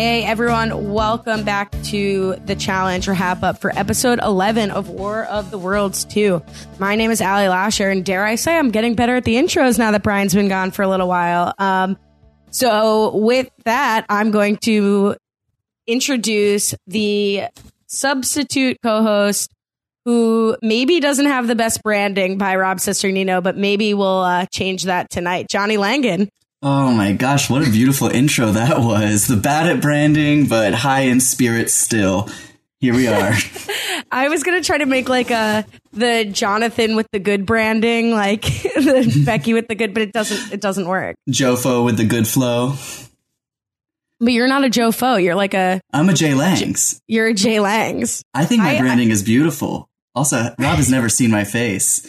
Hey everyone, welcome back to the challenge or Hap Up for episode 11 of War of the Worlds 2. My name is Allie Lasher, and dare I say I'm getting better at the intros now that Brian's been gone for a little while. So with that, I'm going to introduce the substitute co-host who maybe doesn't have the best branding by Rob Cesternino, but maybe we'll change that tonight. Johnny Langan. Oh my gosh, what a beautiful intro that was. The bad at branding, but high in spirit still. Here we are. I was going to try to make like the Jonathan with the good branding, like the Becky with the good, but it doesn't work. Jofo with the good flow. But you're not a Jofo. You're like I'm a Jay Langs. You're a Jay Langs. I think my branding is beautiful. Also, Rob has never seen my face.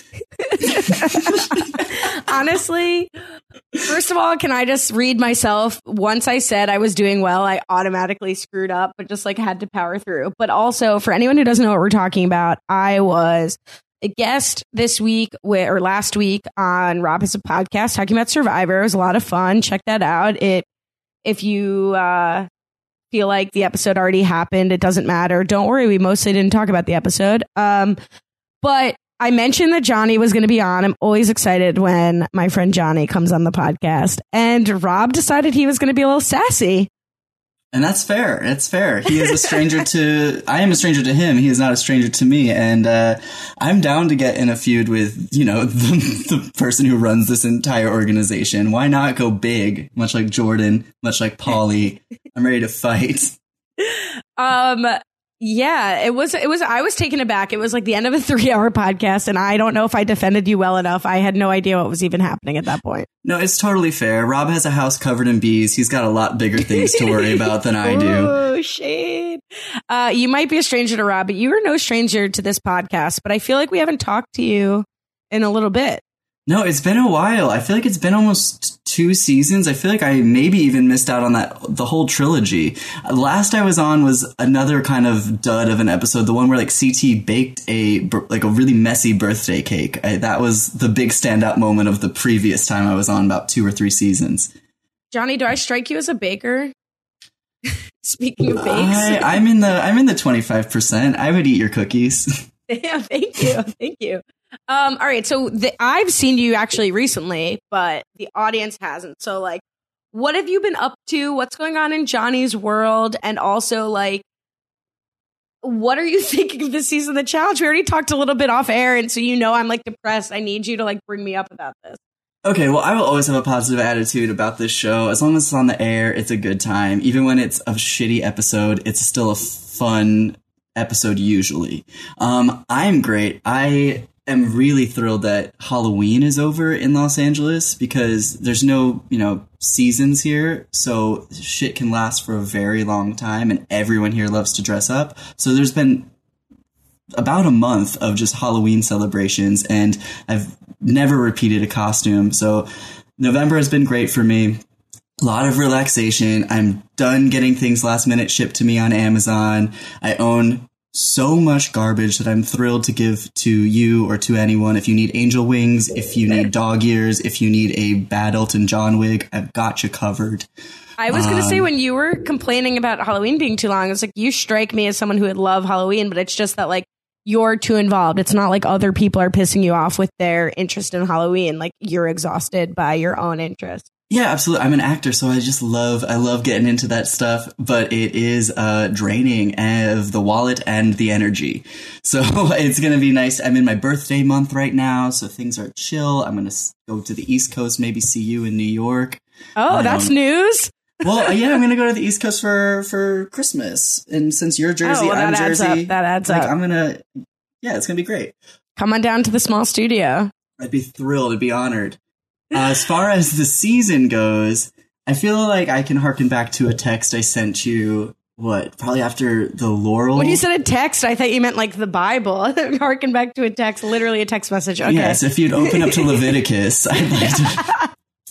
Honestly, first of all, can I just read myself? Once I said I was doing well, I automatically screwed up, but just like had to power through. But also, for anyone who doesn't know what we're talking about, I was a guest this week or last week on Rob Has a Podcast talking about Survivor. It was a lot of fun. Check that out. If you feel like the episode already happened, it doesn't matter. Don't worry, we mostly didn't talk about the episode. But I mentioned that Johnny was going to be on. I'm always excited when my friend Johnny comes on the podcast. And Rob decided he was going to be a little sassy. And that's fair. It's fair. He is a stranger to... I am a stranger to him. He is not a stranger to me. And I'm down to get in a feud with, the person who runs this entire organization. Why not go big? Much like Jordan, much like Paulie. I'm ready to fight. Yeah, it was, I was taken aback. It was like the end of a 3-hour podcast, and I don't know if I defended you well enough. I had no idea what was even happening at that point. No, it's totally fair. Rob has a house covered in bees. He's got a lot bigger things to worry about than I do. Oh, shade. You might be a stranger to Rob, but you are no stranger to this podcast. But I feel like we haven't talked to you in a little bit. No, it's been a while. I feel like it's been almost 2 seasons. I feel like I maybe even missed out on the whole trilogy. Last I was on was another kind of dud of an episode, the one where like CT baked a really messy birthday cake. That was the big standout moment of the previous time I was on, about 2 or 3 seasons. Johnny, do I strike you as a baker? Speaking of bakes, I'm in the 25%. I would eat your cookies. Yeah, thank you. All right, so I've seen you actually recently, but the audience hasn't. So, like, what have you been up to? What's going on in Johnny's world? And also, like, what are you thinking of this season of the challenge? We already talked a little bit off air, and so I'm like depressed. I need you to like bring me up about this. Okay, well, I will always have a positive attitude about this show. As long as it's on the air, it's a good time. Even when it's a shitty episode, it's still a fun episode usually. I'm great. I am really thrilled that Halloween is over in Los Angeles because there's no, seasons here. So shit can last for a very long time and everyone here loves to dress up. So there's been about a month of just Halloween celebrations and I've never repeated a costume. So November has been great for me. A lot of relaxation. I'm done getting things last minute shipped to me on Amazon. I own so much garbage that I'm thrilled to give to you or to anyone. If you need angel wings, if you need dog ears, if you need a bad Elton John wig, I've got you covered. I was going to say, when you were complaining about Halloween being too long, it's like, you strike me as someone who would love Halloween, but it's just that like you're too involved. It's not like other people are pissing you off with their interest in Halloween. Like, you're exhausted by your own interest. Yeah, absolutely. I'm an actor, so I love getting into that stuff, but it is draining of the wallet and the energy. So it's going to be nice. I'm in my birthday month right now, so things are chill. I'm going to go to the East Coast, maybe see you in New York. Oh, that's news. Well, yeah, I'm going to go to the East Coast for Christmas. And since you're Jersey, I'm Jersey. That adds up. It's going to be great. Come on down to the small studio. I'd be thrilled. I'd be honored. As far as the season goes, I feel like I can harken back to a text I sent you, probably after the Laurel. When you said a text, I thought you meant like the Bible. Harken back to a text, literally a text message. Okay. Yes, if you'd open up to Leviticus, I'd like to.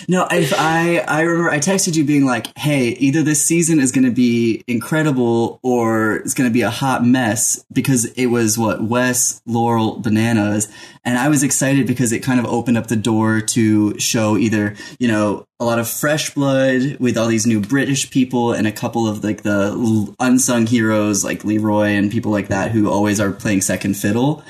No, I remember I texted you being like, hey, either this season is going to be incredible or it's going to be a hot mess, because it was Wes, Laurel, Bananas. And I was excited because it kind of opened up the door to show either, a lot of fresh blood with all these new British people and a couple of like the unsung heroes like Leroy and people like that who always are playing second fiddle.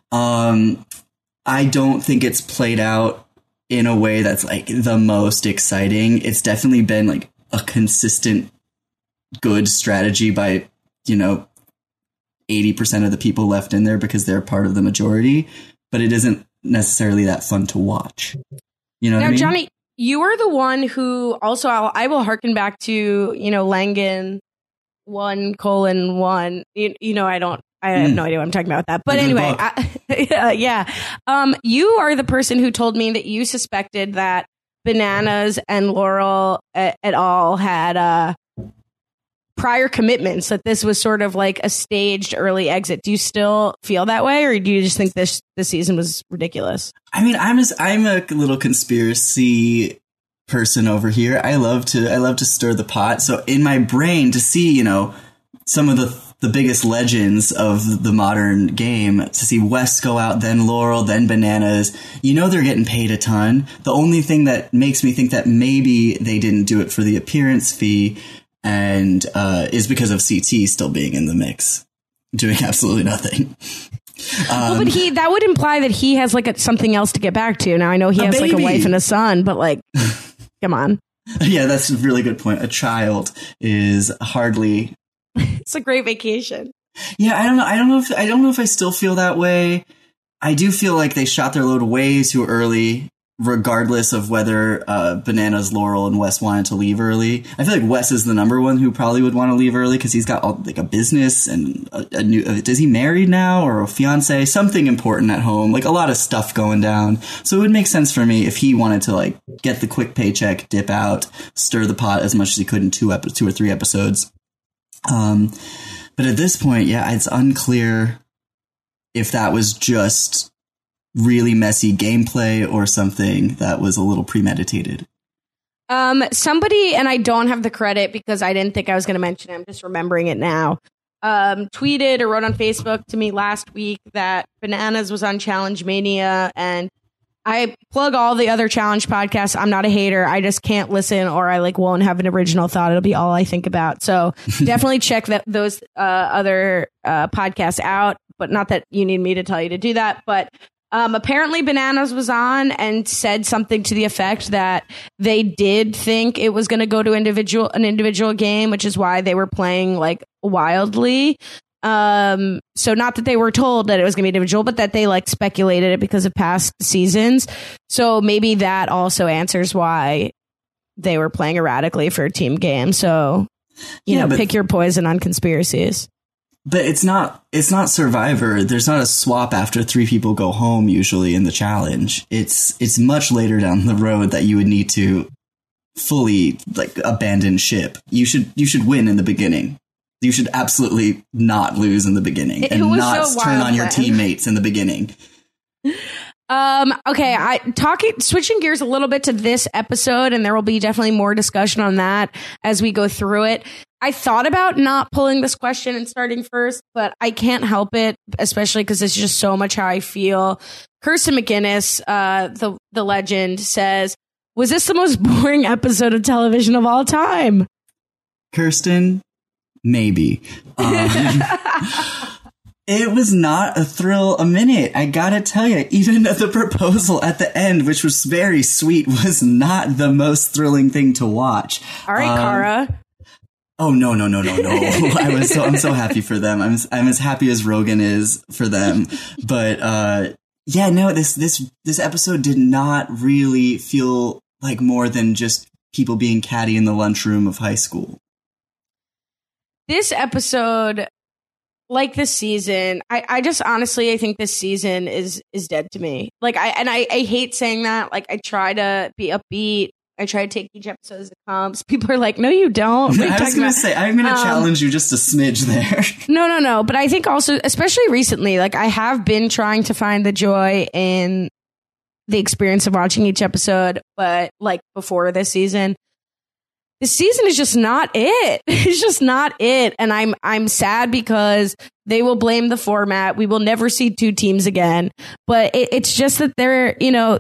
I don't think it's played out in a way that's like the most exciting. It's definitely been like a consistent good strategy by, 80% of the people left in there because they're part of the majority, but it isn't necessarily that fun to watch. You know what I mean? Johnny, you are the one who also, I will harken back to, Langan 1:1. I have no idea what I'm talking about with that. But anyway, you are the person who told me that you suspected that Bananas and Laurel et al. Had prior commitments, that this was sort of like a staged early exit. Do you still feel that way, or do you just think this season was ridiculous? I mean, I'm a little conspiracy person over here. I love to stir the pot. So in my brain, to see, some of the biggest legends of the modern game, to see Wes go out, then Laurel, then Bananas, they're getting paid a ton. The only thing that makes me think that maybe they didn't do it for the appearance fee and is because of CT still being in the mix, doing absolutely nothing. But that would imply that he has like something else to get back to. Now I know he has like a wife and a son, but like, come on. Yeah, that's a really good point. A child is hardly. It's a great vacation. Yeah, I don't know if I still feel that way. I do feel like they shot their load way too early, regardless of whether Bananas, Laurel, and Wes wanted to leave early. I feel like Wes is the number one who probably would want to leave early because he's got like a business and a new. Is he married now or a fiance? Something important at home, like a lot of stuff going down. So it would make sense for me if he wanted to like get the quick paycheck, dip out, stir the pot as much as he could in 2 or 3 episodes. But at this point, yeah, it's unclear if that was just really messy gameplay or something that was a little premeditated. Somebody, and I don't have the credit because I didn't think I was going to mention it, I'm just remembering it now, tweeted or wrote on Facebook to me last week that Bananas was on Challenge Mania, and I plug all the other challenge podcasts. I'm not a hater. I just can't listen, or I like won't have an original thought. It'll be all I think about. So definitely check those other podcasts out, but not that you need me to tell you to do that. But apparently Bananas was on and said something to the effect that they did think it was going to go to an individual game, which is why they were playing like wildly. So not that they were told that it was gonna be individual, but that they like speculated it because of past seasons. So maybe that also answers why they were playing erratically for a team game. So pick your poison on conspiracies. But it's not Survivor. There's not a swap after 3 people go home usually in the challenge. It's much later down the road that you would need to fully like abandon ship. You should win in the okay. You should absolutely not lose in the beginning and not turn on your teammates in the beginning. Okay, switching gears a little bit to this episode, and there will be definitely more discussion on that as we go through it. I thought about not pulling this question and starting first, but I can't help it, especially because it's just so much how I feel. Kirsten McGinnis, the legend, says, "Was this the most boring episode of television of all time?" Kirsten, maybe. It was not a thrill a minute. I gotta tell you, even the proposal at the end, which was very sweet, was not the most thrilling thing to watch. All right, Cara. Oh, no. I'm so happy for them. I'm as happy as Rogan is for them. But, this episode did not really feel like more than just people being catty in the lunchroom of high school. This episode, like this season, I just honestly, I think this season is dead to me. Like I hate saying that. Like I try to be upbeat. I try to take each episode as it comes. People are like, no, you don't. I was going to say, I'm going to challenge you just a smidge there. No. But I think also, especially recently, like I have been trying to find the joy in the experience of watching each episode, but like before this season is just not it. It's just not it. And I'm sad because they will blame the format. We will never see two teams again. But it's just that they're, you know,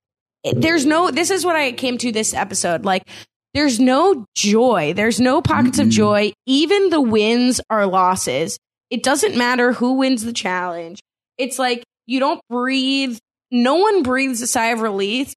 this is what I came to this episode. Like, there's no joy. There's no pockets of joy. Even the wins are losses. It doesn't matter who wins the challenge. It's like you don't breathe. No one breathes a sigh of relief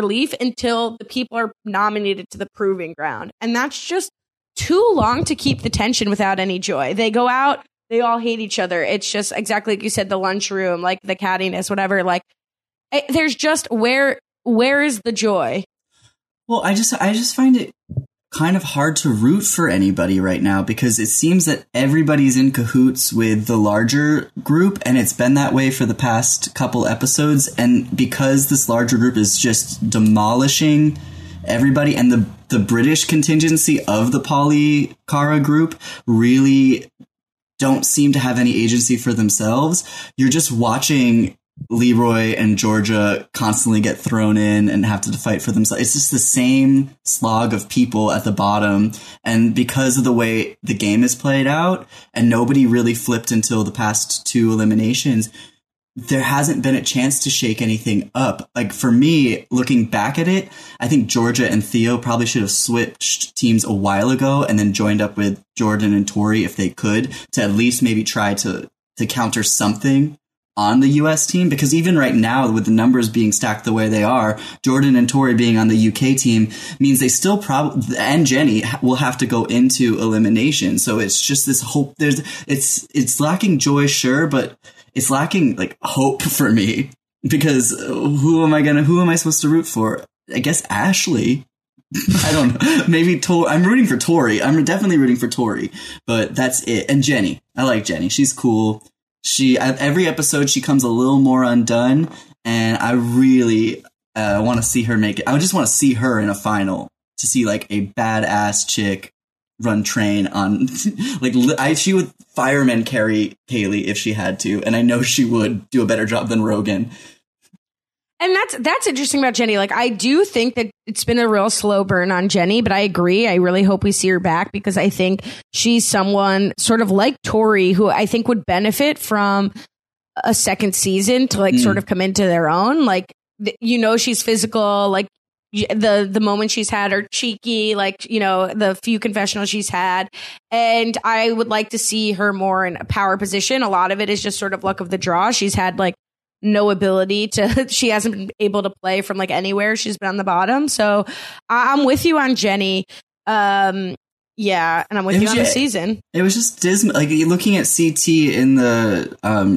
until the people are nominated to the proving ground. And that's just too long to keep the tension without any joy. They go out, they all hate each other. It's just exactly like you said, the lunchroom, like the cattiness, whatever. Like, there's just where is the joy? Well, I just find it kind of hard to root for anybody right now because it seems that everybody's in cahoots with the larger group, and it's been that way for the past couple episodes. And because this larger group is just demolishing everybody, and the British contingency of the Polly Cara group really don't seem to have any agency for themselves, you're just watching Leroy and Georgia constantly get thrown in and have to fight for themselves. It's just the same slog of people at the bottom. And because of the way the game is played out and nobody really flipped until the past two eliminations, there hasn't been a chance to shake anything up. Like, for me, looking back at it, I think Georgia and Theo probably should have switched teams a while ago and then joined up with Jordan and Tori if they could, to at least maybe try to counter something on the US team, because even right now, with the numbers being stacked the way they are, Jordan and Tori being on the UK team means they still probably, and Jenny will have to go into elimination. So it's just this hope. It's lacking joy, sure, but it's lacking like hope for me, because who am I supposed to root for? I guess Ashley. I don't know. Maybe I'm rooting for Tori. I'm definitely rooting for Tori, but that's it. And Jenny. I like Jenny. She's cool. Every episode she comes a little more undone, and I really want to see her make it. I just want to see her in a final, to see like a badass chick run train on she would fireman carry Kaylee if she had to, and I know she would do a better job than Rogan. And that's interesting about Jenny. Like, I do think that it's been a real slow burn on Jenny, but I agree. I really hope we see her back, because I think she's someone sort of like Tori who I think would benefit from a second season to like sort of come into their own. Like, she's physical, like the moments she's had are cheeky, like, the few confessionals she's had. And I would like to see her more in a power position. A lot of it is just sort of luck of the draw. She's had like no ability to, she hasn't been able to play from like anywhere. She's been on the bottom. So I'm with you on Jenny. Yeah. And I'm with you on the season. It was just dismal. Like, looking at CT in the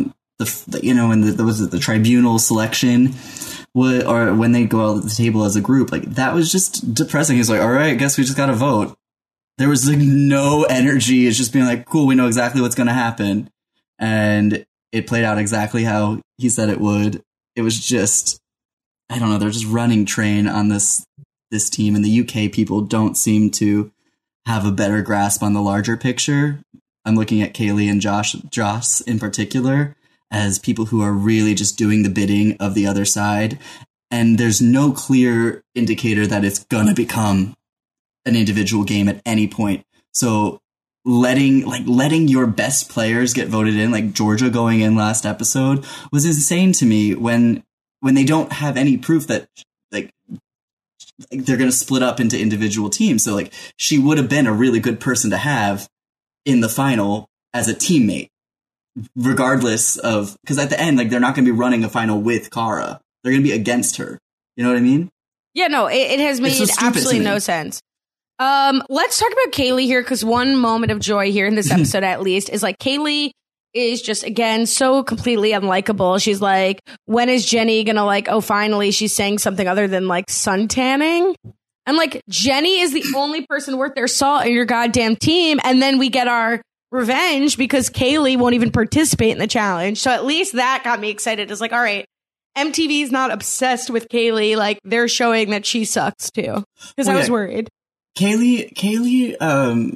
tribunal selection, or when they go out at the table as a group, like, that was just depressing. He's like, all right, I guess we just got to vote. There was like no energy. It's just being like, cool, we know exactly what's going to happen. And it played out exactly how he said it would. It was just, I don't know, they're just running train on this team, and the UK people don't seem to have a better grasp on the larger picture. I'm looking at Kaylee and Joss in particular as people who are really just doing the bidding of the other side. And there's no clear indicator that it's going to become an individual game at any point. So letting your best players get voted in, like Georgia going in last episode, was insane to me when they don't have any proof that like they're going to split up into individual teams. So like, she would have been a really good person to have in the final as a teammate, regardless of, because at the end, like, they're not going to be running a final with Cara. They're going to be against her. You know what I mean? Yeah, no, it has made absolutely no sense. Let's talk about Kaylee here, because one moment of joy here in this episode, at least, is like Kaylee is just, again, so completely unlikable. She's like, when is Jenny gonna like, oh, finally she's saying something other than like sun tanning? I'm like, Jenny is the only person worth their salt in your goddamn team. And then we get our revenge because Kaylee won't even participate in the challenge. So at least that got me excited. It's like, all right, MTV's not obsessed with Kaylee. Like, they're showing that she sucks too. Because I was worried. Kaylee,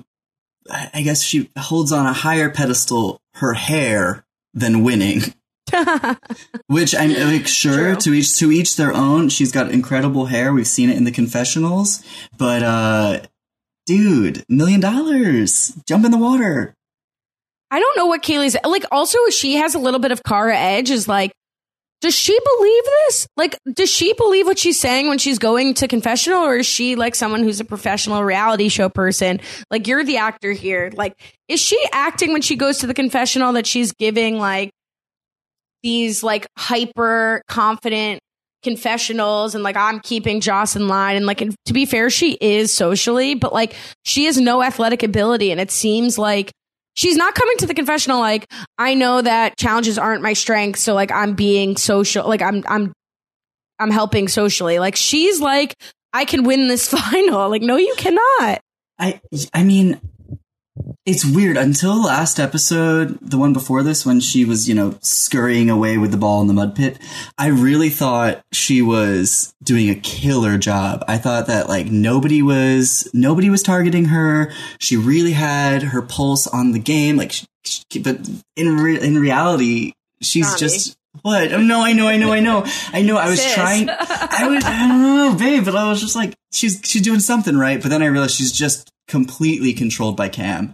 I guess she holds on a higher pedestal her hair than winning. Which I'm like, sure, to each their own. She's got incredible hair. We've seen it in the confessionals. But, dude, $1 million. Jump in the water. I don't know what Kaylee's like. Also, she has a little bit of Cara edge. Is like, does she believe this? Like, does she believe what she's saying when she's going to confessional, or is she like someone who's a professional reality show person? Like, you're the actor here. Like, is she acting when she goes to the confessional that she's giving like these like hyper confident confessionals and like I'm keeping Joss in line? And like, and to be fair, she is socially, but like she has no athletic ability, and it seems like she's not coming to the confessional like, I know that challenges aren't my strength, so like I'm being social, like I'm helping socially. Like she's like, I can win this final. Like, no, you cannot. I mean, it's weird. Until last episode, the one before this, when she was, scurrying away with the ball in the mud pit, I really thought she was doing a killer job. I thought that like nobody was targeting her. She really had her pulse on the game. Like, but in reality, she's Nani. just. What? Oh, no, I know. I was trying. I don't know, babe, but I was just like, she's doing something right. But then I realized she's just completely controlled by Cam.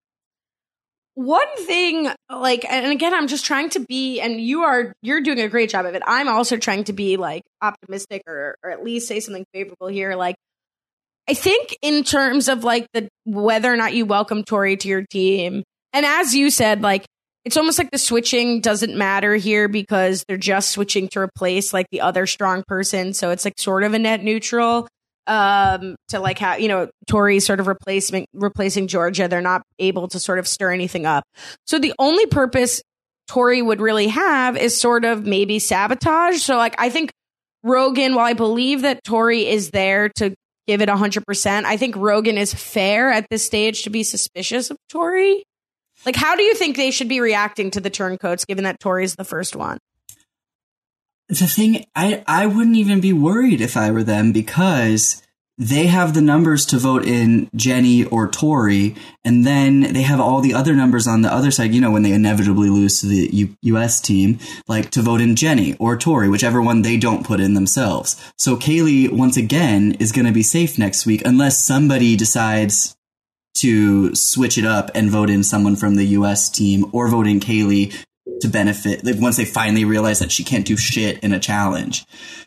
One thing, like, and again, I'm just trying to be, and you're doing a great job of it. I'm also trying to be like optimistic or at least say something favorable here. Like, I think in terms of like the whether or not you welcome Tori to your team, and as you said, like, it's almost like the switching doesn't matter here because they're just switching to replace like the other strong person. So it's like sort of a net neutral to like how, Tori sort of replacing Georgia. They're not able to sort of stir anything up. So the only purpose Tori would really have is sort of maybe sabotage. So like, I think Rogan, while I believe that Tori is there to give it 100%, I think Rogan is fair at this stage to be suspicious of Tori. Like, how do you think they should be reacting to the turncoats, given that Tori is the first one? The thing, I wouldn't even be worried if I were them, because they have the numbers to vote in Jenny or Tori, and then they have all the other numbers on the other side, when they inevitably lose to the US team, like to vote in Jenny or Tori, whichever one they don't put in themselves. So Kaylee, once again, is going to be safe next week, unless somebody decides to switch it up and vote in someone from the US team or vote in Kaylee to benefit, like once they finally realize that she can't do shit in a challenge.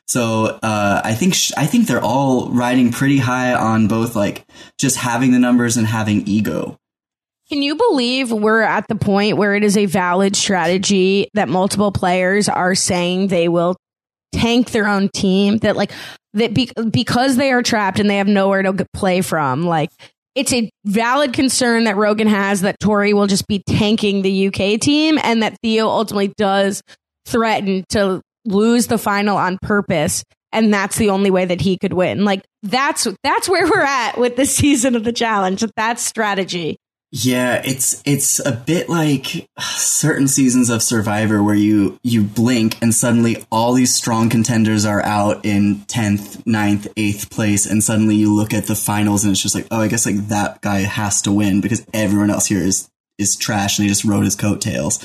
So I think they're all riding pretty high on both like just having the numbers and having ego. Can you believe we're at the point where it is a valid strategy that multiple players are saying they will tank their own team, that like that because they are trapped and they have nowhere to play from? Like, it's a valid concern that Rogan has that Tori will just be tanking the UK team, and that Theo ultimately does threaten to lose the final on purpose, and that's the only way that he could win. Like, that's where we're at with this season of the challenge. That's strategy. Yeah, it's a bit like certain seasons of Survivor where you blink and suddenly all these strong contenders are out in 10th, 9th, 8th place, and suddenly you look at the finals and it's just like, oh, I guess like that guy has to win because everyone else here is trash and he just rode his coattails.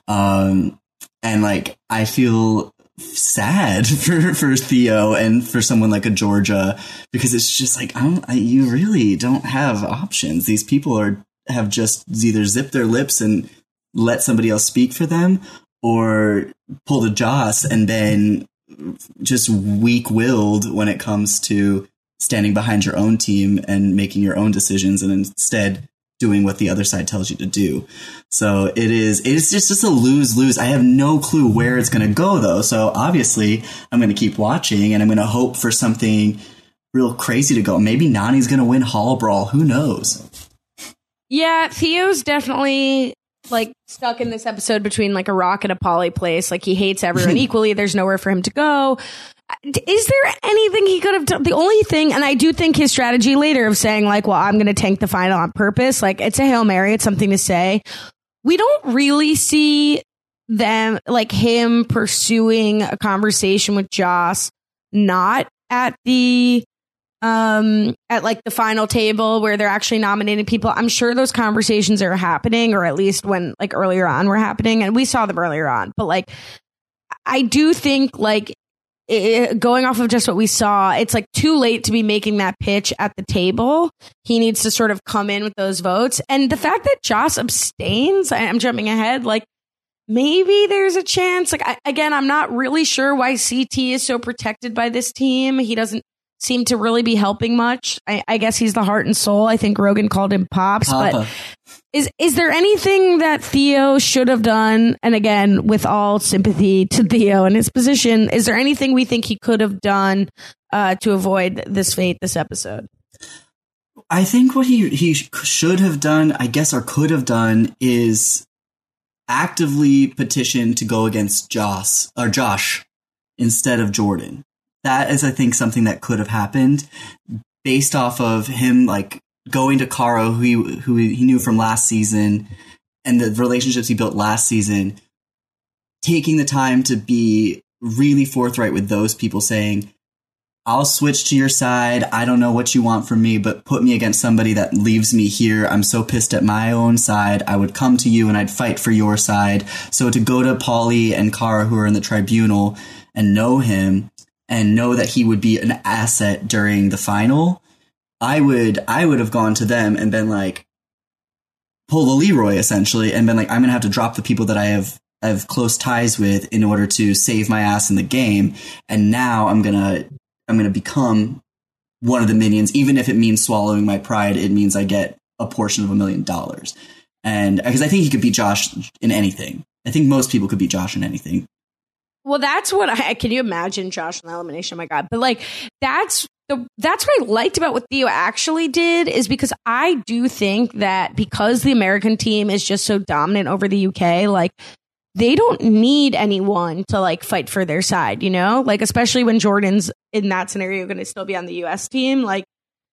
And like, I feel sad for Theo and for someone like a Georgia, because it's just like, you really don't have options. These people have just either zipped their lips and let somebody else speak for them, or pulled a Joss and been just weak-willed when it comes to standing behind your own team and making your own decisions, and instead doing what the other side tells you to do. So it's just a lose-lose. I have no clue where it's going to go, though. So obviously I'm going to keep watching, and I'm going to hope for something real crazy to go. Maybe Nany's going to win Hall Brawl. Who knows? Yeah, Theo's definitely like stuck in this episode between like a rock and a poly place. Like, he hates everyone equally. There's nowhere for him to go. Is there anything he could have done? The only thing, and I do think his strategy later of saying like, well, I'm going to tank the final on purpose, like, it's a Hail Mary. It's something to say. We don't really see them, like, him pursuing a conversation with Joss, not at the at like the final table where they're actually nominating people. I'm sure those conversations are happening, or at least when like earlier on were happening, and we saw them earlier on, but like I do think like going off of just what we saw, it's like too late to be making that pitch at the table. He needs to sort of come in with those votes. And the fact that Josh abstains, I'm jumping ahead, like maybe there's a chance. Like, again, I'm not really sure why CT is so protected by this team. He doesn't seem to really be helping much. I guess he's the heart and soul. I think Rogan called him Pops. Papa. But is there anything that Theo should have done? And again, with all sympathy to Theo and his position, is there anything we think he could have done to avoid this fate this episode? I think what he should have done, I guess, or could have done is actively petition to go against Josh instead of Jordan. That is, I think, something that could have happened based off of him, like, going to Caro, who he knew from last season, and the relationships he built last season, taking the time to be really forthright with those people, saying, I'll switch to your side. I don't know what you want from me, but put me against somebody that leaves me here. I'm so pissed at my own side. I would come to you and I'd fight for your side. So to go to Paulie and Cara, who are in the tribunal, and know him and know that he would be an asset during the final, I would have gone to them and been like, pull the Leroy essentially, and been like, I'm going to have to drop the people that I have close ties with in order to save my ass in the game. And now I'm going to become one of the minions. Even if it means swallowing my pride, it means I get a portion of $1 million. And because I think he could beat Josh in anything. I think most people could beat Josh in anything. Well, that's what can you imagine Josh in the elimination? Oh my God. But like, that's what I liked about what Theo actually did, is because I do think that because the American team is just so dominant over the UK, like, they don't need anyone to like fight for their side, you know, like, especially when Jordan's in that scenario going to still be on the US team. Like,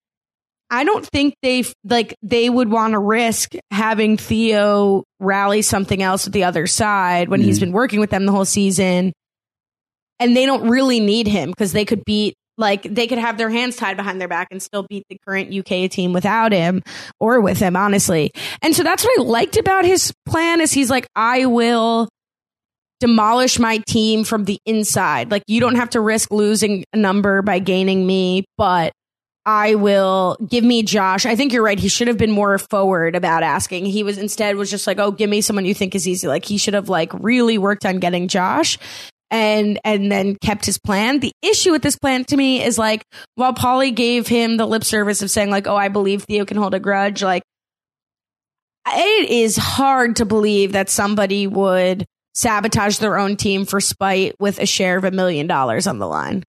I don't think they would want to risk having Theo rally something else at the other side when he's been working with them the whole season. And they don't really need him because they could have their hands tied behind their back and still beat the current UK team without him or with him, honestly. And so that's what I liked about his plan, is he's like, I will demolish my team from the inside. Like, you don't have to risk losing a number by gaining me, but I will give me Josh. I think you're right. He should have been more forward about asking. He was just like, oh, give me someone you think is easy. Like, he should have like really worked on getting Josh. And then kept his plan. The issue with this plan to me is like, while Paulie gave him the lip service of saying like, oh, I believe Theo can hold a grudge, like, it is hard to believe that somebody would sabotage their own team for spite with a share of $1 million on the line.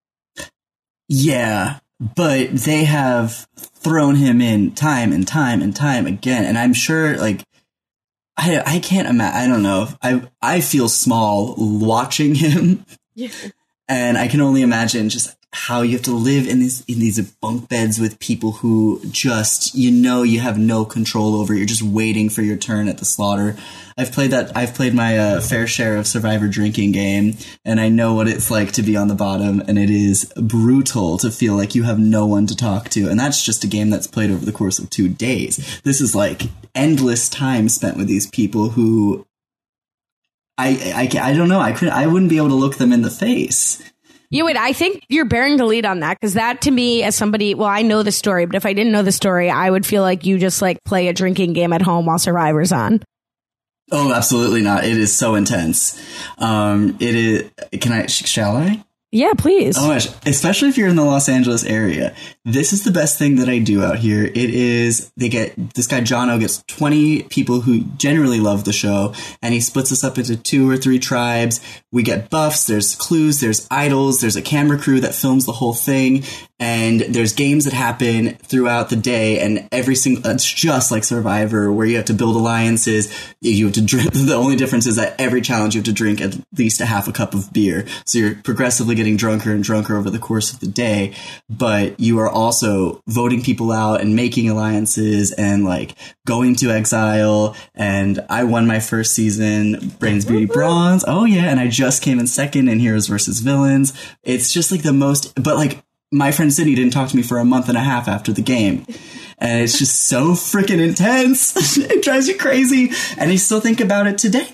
Yeah, but they have thrown him in time and time and time again. And I'm sure, like, I can't imagine. I don't know. I feel small watching him, and I can only imagine just how you have to live in these bunk beds with people who just, you have no control over. You're just waiting for your turn at the slaughter. I've played my fair share of Survivor drinking game, and I know what it's like to be on the bottom, and it is brutal to feel like you have no one to talk to. And that's just a game that's played over the course of 2 days. This is like endless time spent with these people who I don't know. I wouldn't be able to look them in the face. Yeah, wait, I think you're bearing the lead on that, because that to me, as somebody, well, I know the story, but if I didn't know the story, I would feel like you just like play a drinking game at home while Survivor's on. Oh, absolutely not. It is so intense. It is. Shall I? Yeah, please. Oh my gosh. Especially if you're in the Los Angeles area. This is the best thing that I do out here. It is, this guy Jono gets 20 people who generally love the show, and he splits us up into 2 or 3 tribes. We get buffs, there's clues, there's idols, there's a camera crew that films the whole thing, and there's games that happen throughout the day, and it's just like Survivor, where you have to build alliances. You have to drink. The only difference is that every challenge you have to drink at least a half a cup of beer. So you're progressively getting drunker and drunker over the course of the day, but you are also voting people out and making alliances and like going to exile. And I won my first season, Brains, Beauty, Bronze. Oh yeah. And I just came in second in Heroes versus Villains. It's just like the most, but like, my friend Sydney didn't talk to me for a month and a half after the game. And it's just so freaking intense. It drives you crazy. And I still think about it today.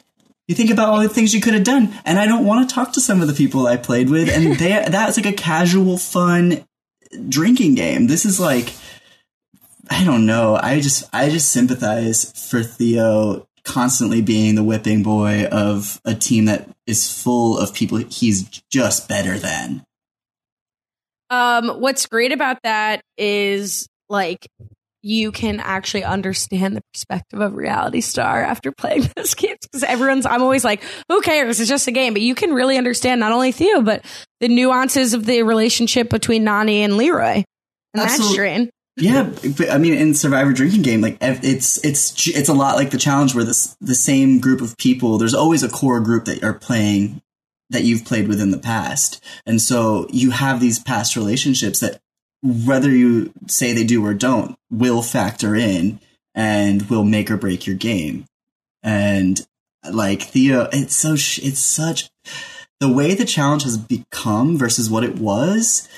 You think about all the things you could have done, and I don't want to talk to some of the people I played with, and that's like a casual, fun drinking game. This is like, I don't know. I just sympathize for Theo constantly being the whipping boy of a team that is full of people he's just better than. What's great about that is like you can actually understand the perspective of reality star after playing those games, because I'm always like, who cares? It's just a game. But you can really understand not only Theo, but the nuances of the relationship between Nany and Leroy. And that's strain. Yeah, but I mean, in Survivor drinking game, like it's a lot like the challenge where the same group of people, there's always a core group that are playing that you've played with in the past. And so you have these past relationships that, whether you say they do or don't, will factor in and will make or break your game. And like Theo, it's such the way the challenge has become versus what it was.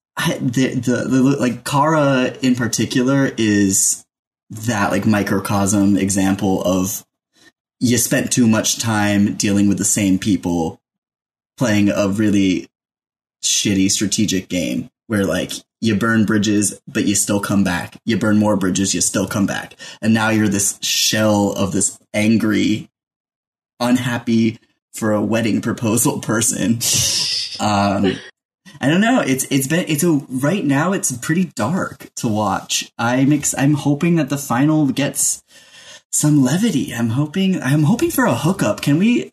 The like Cara in particular is that like microcosm example of you spent too much time dealing with the same people playing a really shitty strategic game where like you burn bridges, but you still come back. You burn more bridges, you still come back. And now you're this shell of this angry, unhappy for a wedding proposal person. I don't know. Right now it's pretty dark to watch. I'm hoping that the final gets some levity. I'm hoping for a hookup. Can we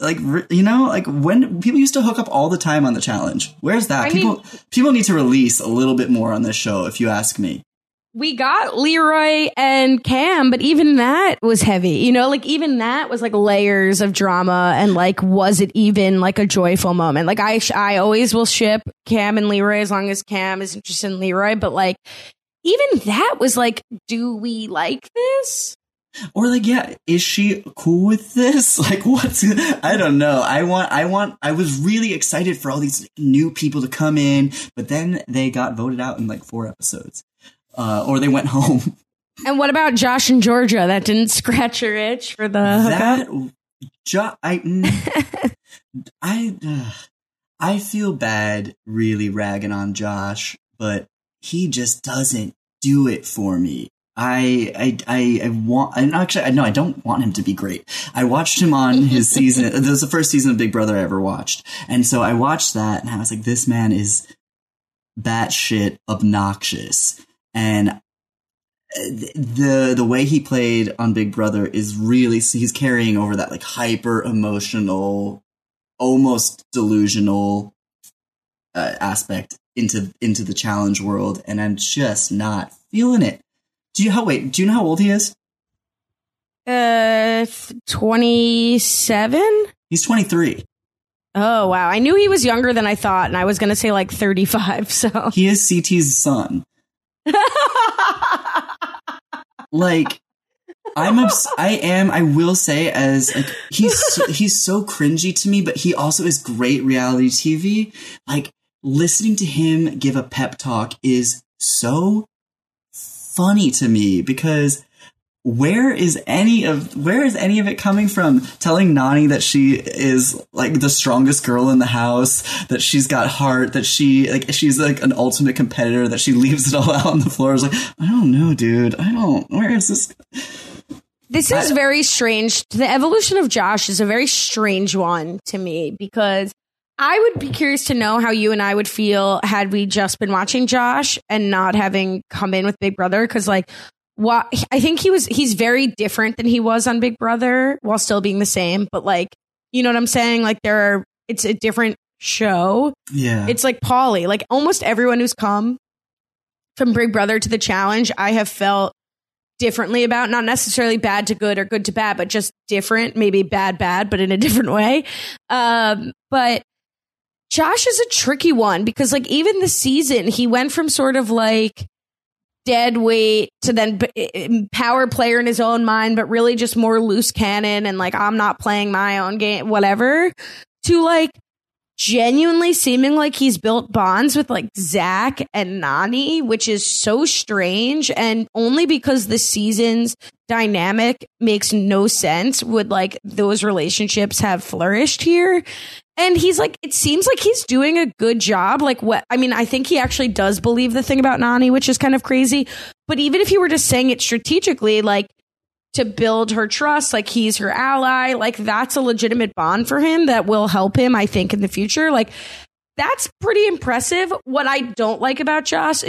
when people used to hook up all the time on the challenge? Where's that? People need to release a little bit more on this show, if you ask me. We got Leroy and Cam, but even that was heavy. Even that was like layers of drama, and like, was it even like a joyful moment? Like I always will ship Cam and Leroy as long as Cam is interested in Leroy, but like even that was like, do we like this? Or like, yeah, is she cool with this? Like, I don't know. I was really excited for all these new people to come in, but then they got voted out in like 4 episodes. Or they went home. And what about Josh and Georgia? That didn't scratch your itch for the hookup? I feel bad really ragging on Josh, but he just doesn't do it for me. I don't want him to be great. I watched him on his season. It was the first season of Big Brother I ever watched. And so I watched that and I was like, this man is batshit obnoxious. And the way he played on Big Brother is really, he's carrying over that like hyper emotional, almost delusional aspect into the challenge world. And I'm just not feeling it. Do you know how old he is? 27? He's 23. Oh, wow. I knew he was younger than I thought, and I was going to say like 35, so. He is CT's son. Like, I will say, as like, he's so cringy to me, but he also is great reality TV. Like, listening to him give a pep talk is so funny to me, because where is any of it coming from? Telling Nany that she is like the strongest girl in the house, that she's got heart, that she's like an ultimate competitor, that she leaves it all out on the floor. Is like, I don't know, dude. Where is this? This is very strange. The evolution of Josh is a very strange one to me, because I would be curious to know how you and I would feel had we just been watching Josh and not having come in with Big Brother. Because like, I think he's very different than he was on Big Brother while still being the same. But like, you know what I'm saying? Like it's a different show. Yeah. It's like Pauly, like almost everyone who's come from Big Brother to the challenge, I have felt differently about, not necessarily bad to good or good to bad, but just different, maybe bad, but in a different way. But Josh is a tricky one, because like even this season, he went from sort of like dead weight to then power player in his own mind, but really just more loose cannon and like, I'm not playing my own game, whatever, to like genuinely seeming like he's built bonds with like Zach and Nany, which is so strange. And only because the season's dynamic makes no sense would like those relationships have flourished here. And he's like, it seems like he's doing a good job. Like what, I mean, I think he actually does believe the thing about Nany, which is kind of crazy. But even if he were just saying it strategically, like to build her trust, like he's her ally, like that's a legitimate bond for him that will help him, I think, in the future. Like that's pretty impressive. What I don't like about Josh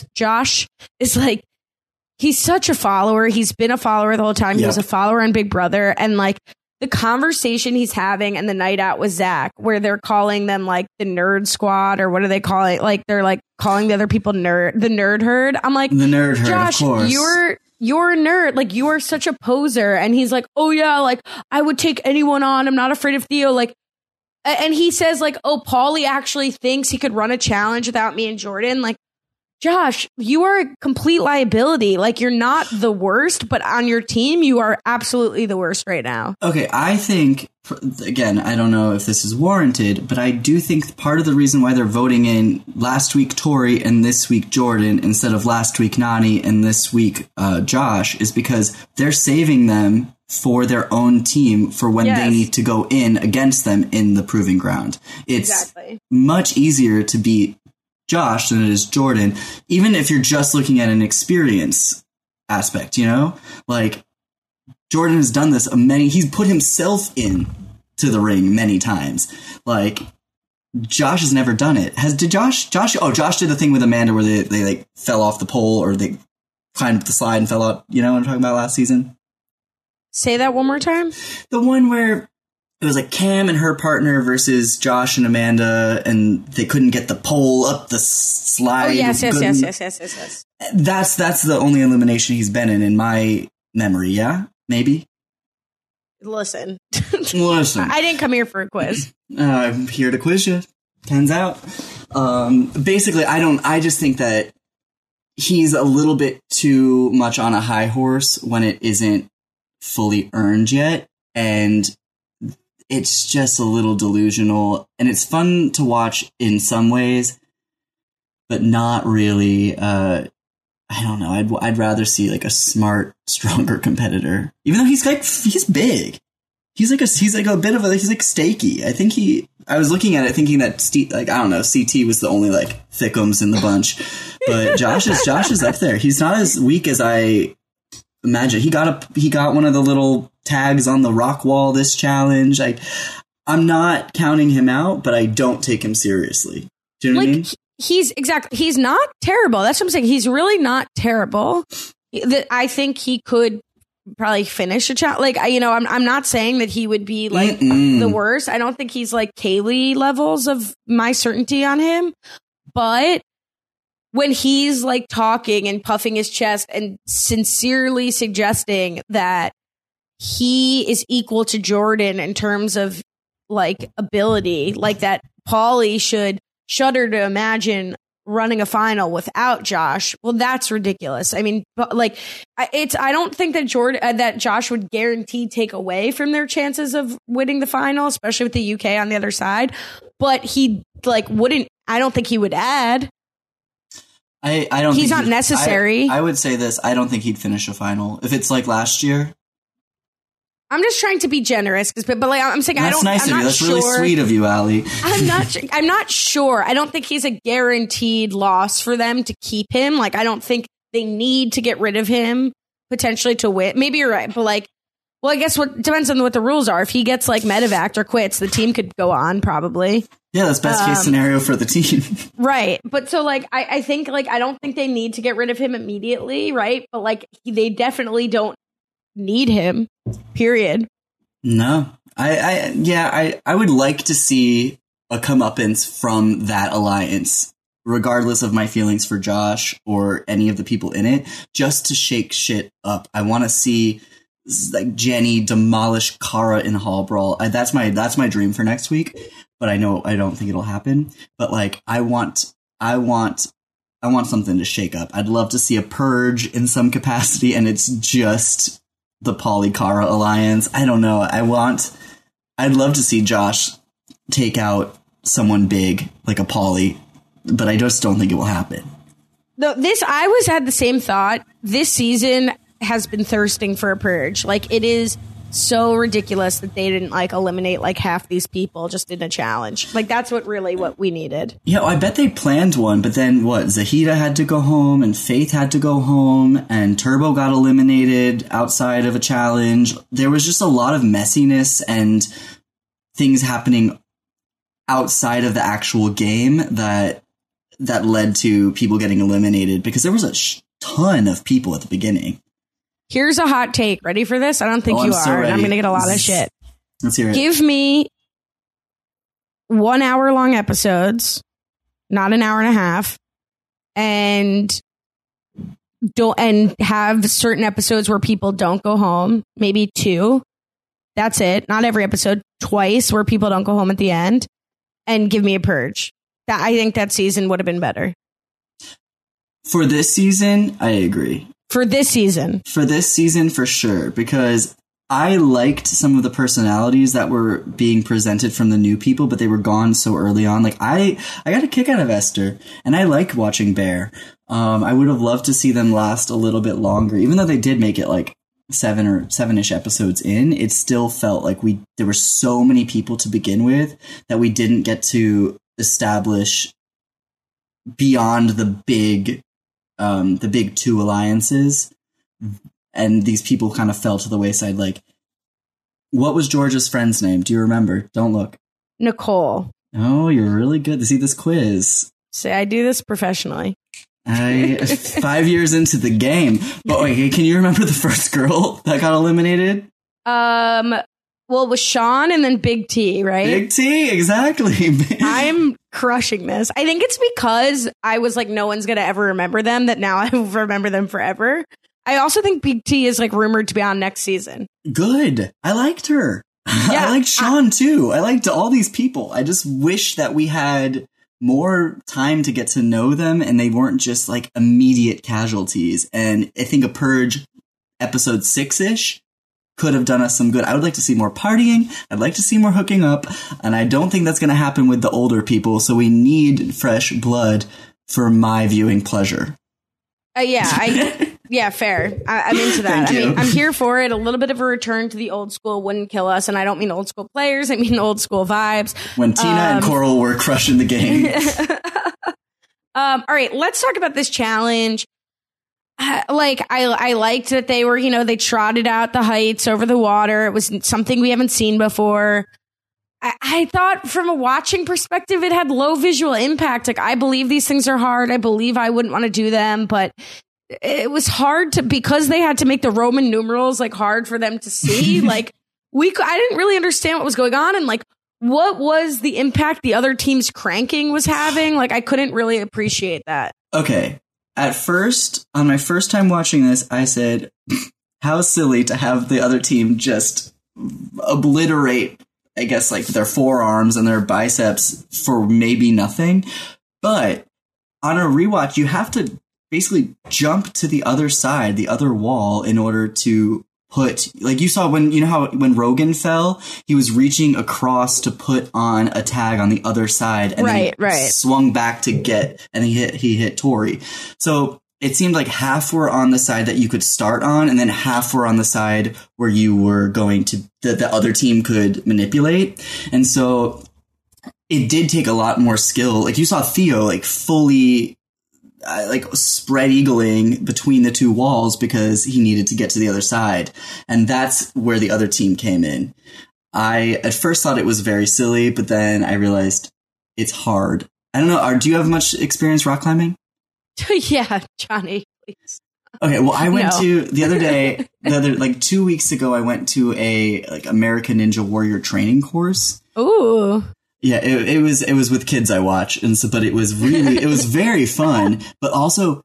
is like, he's such a follower. He's been a follower the whole time. He was a follower on Big Brother. And like the conversation he's having and the night out with Zach, where they're calling them like the nerd squad, or what are they calling? Like they're like calling the other people the nerd herd. I'm like, the nerd herd, Josh, of course. You're a nerd. Like you are such a poser. And he's like, oh yeah, like I would take anyone on. I'm not afraid of Theo. Like, and he says like, oh, Paulie actually thinks he could run a challenge without me and Jordan. Like, Josh, you are a complete liability. Like you're not the worst, but on your team, you are absolutely the worst right now. Okay, I think, again, I don't know if this is warranted, but I do think part of the reason why they're voting in last week Tori and this week Jordan instead of last week Nany and this week Josh is because they're saving them for their own team for when they need to go in against them in the proving ground. It's much easier to beat Josh than it is Jordan, even if you're just looking at an experience aspect, you know? Like, Jordan has done this he's put himself in to the ring many times. Like, Josh has never done it. Josh did the thing with Amanda where they like fell off the pole, or they climbed up the slide and fell out, you know what I'm talking about, last season? Say that one more time. The one where it was like Cam and her partner versus Josh and Amanda, and they couldn't get the pole up the slide. Oh, yes. That's the only elimination he's been in my memory, yeah? Maybe? Listen. Listen. I didn't come here for a quiz. I'm here to quiz you. Turns out. Basically, I just think that he's a little bit too much on a high horse when it isn't fully earned yet, and it's just a little delusional, and it's fun to watch in some ways, but not really. I don't know. I'd rather see like a smart, stronger competitor, even though he's big. He's like a bit of he's like Stakey. I was looking at it thinking that CT was the only like thickums in the bunch, but Josh is up there. He's not as weak as I imagine. He got one of the little tags on the rock wall this challenge. I'm not counting him out, but I don't take him seriously. Do you know what I mean? He's not terrible. That's what I'm saying. He's really not terrible. I think he could probably finish a challenge. Like, I'm not saying that he would be like the worst. I don't think he's like Kaylee levels of my certainty on him, but when he's like talking and puffing his chest and sincerely suggesting that he is equal to Jordan in terms of like ability, like that Paulie should shudder to imagine running a final without Josh. Well, that's ridiculous. I mean, like I don't think that that Josh would guarantee take away from their chances of winning the final, especially with the UK on the other side. But he like wouldn't. I don't think he would add. I don't. He's not necessary. I would say this. I don't think he'd finish a final if it's like last year. I'm just trying to be generous, but like I'm saying, that's nice of you. That's really sweet of you, Allie. I'm not sure. I don't think he's a guaranteed loss for them to keep him. Like I don't think they need to get rid of him potentially to win. Maybe you're right, but like, well, I guess what depends on what the rules are. If he gets like medevac or quits, the team could go on probably. Yeah, that's best case scenario for the team. Right. But so like, I think like, I don't think they need to get rid of him immediately. Right. But like, they definitely don't need him, period. No. I would like to see a comeuppance from that alliance, regardless of my feelings for Josh or any of the people in it, just to shake shit up. I want to see like Jenny demolish Cara in Hall Brawl. That's my dream for next week, but I don't think it'll happen. But like, I want something to shake up. I'd love to see a purge in some capacity, and it's just the Paulie Cara alliance. I don't know. I'd love to see Josh take out someone big like a Paulie, but I just don't think it will happen. I always had the same thought. This season has been thirsting for a purge. Like, it is so ridiculous that they didn't like eliminate like half these people just in a challenge. Like, that's what we needed. Yeah, I bet they planned one, but then Zahida had to go home and Faith had to go home and Turbo got eliminated outside of a challenge. There was just a lot of messiness and things happening outside of the actual game that led to people getting eliminated because there was a ton of people at the beginning. Here's a hot take. Ready for this? I don't think you are. And I'm going to get a lot of shit. Let's hear it. Give me 1 hour long episodes, not an hour and a half, and have certain episodes where people don't go home. Maybe 2. That's it. Not every episode. Twice where people don't go home at the end. And give me a purge. I think that season would have been better. For this season, I agree. For this season, for sure, because I liked some of the personalities that were being presented from the new people, but they were gone so early on. Like, I got a kick out of Esther, and I like watching Bear. I would have loved to see them last a little bit longer, even though they did make it like 7-ish episodes in. It still felt like there were so many people to begin with that we didn't get to establish beyond the big 2 alliances, and these people kind of fell to the wayside. Like, what was Georgia's friend's name? Do you remember? Don't look. Nicole. Oh, you're really good to see this quiz. Say, I do this professionally. 5 years into the game. But wait, can you remember the first girl that got eliminated? Well, it was Sean and then Big T, right? Big T, exactly. I'm crushing this. I think it's because I was like, no one's going to ever remember them, that now I remember them forever. I also think Big T is like rumored to be on next season. Good. I liked her. Yeah, I liked Sean too. I liked all these people. I just wish that we had more time to get to know them and they weren't just like immediate casualties. And I think a Purge episode 6-ish could have done us some good. I would like to see more partying. I'd like to see more hooking up. And I don't think that's going to happen with the older people. So we need fresh blood for my viewing pleasure. Yeah, fair. I'm into that. Thank you. I mean, I'm here for it. A little bit of a return to the old school wouldn't kill us. And I don't mean old school players. I mean old school vibes. When Tina and Coral were crushing the game. All right, let's talk about this challenge. I liked that they were, they trotted out the heights over the water. It was something we haven't seen before. I thought from a watching perspective, it had low visual impact. Like, I believe these things are hard. I believe I wouldn't want to do them, but it was hard because they had to make the Roman numerals like hard for them to see. Like, I didn't really understand what was going on. And like, what was the impact the other team's cranking was having? Like, I couldn't really appreciate that. Okay. At first, on my first time watching this, I said, how silly to have the other team just obliterate, I guess, like their forearms and their biceps for maybe nothing. But on a rewatch, you have to basically jump to the other side, the other wall, in order to put, like you saw when Rogan fell, he was reaching across to put on a tag on the other side and then swung back to get, and he hit Tori. So it seemed like half were on the side that you could start on, and then half were on the side where you were going to, the other team could manipulate. And so it did take a lot more skill. Like, you saw Theo like fully like spread eagling between the 2 walls because he needed to get to the other side. And that's where the other team came in. I at first thought it was very silly, but then I realized it's hard. I don't know. Do you have much experience rock climbing? Yeah, Johnny, please. Okay, well, I went to the other day, like 2 weeks ago, I went to a like American Ninja Warrior training course. Ooh. Yeah, it was with kids I watch, and so, but it was very fun, but also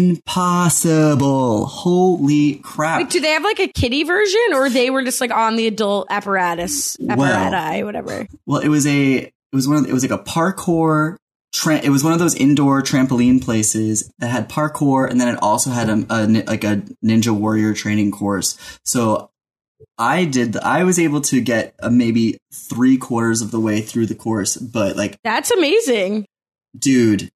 impossible. Holy crap! Wait, do they have like a kiddie version, or they were just like on the adult apparati, whatever? Well, it was like a parkour. It was one of those indoor trampoline places that had parkour, and then it also had a Ninja Warrior training course. So I was able to get maybe 3/4 of the way through the course, but like, that's amazing. Dude,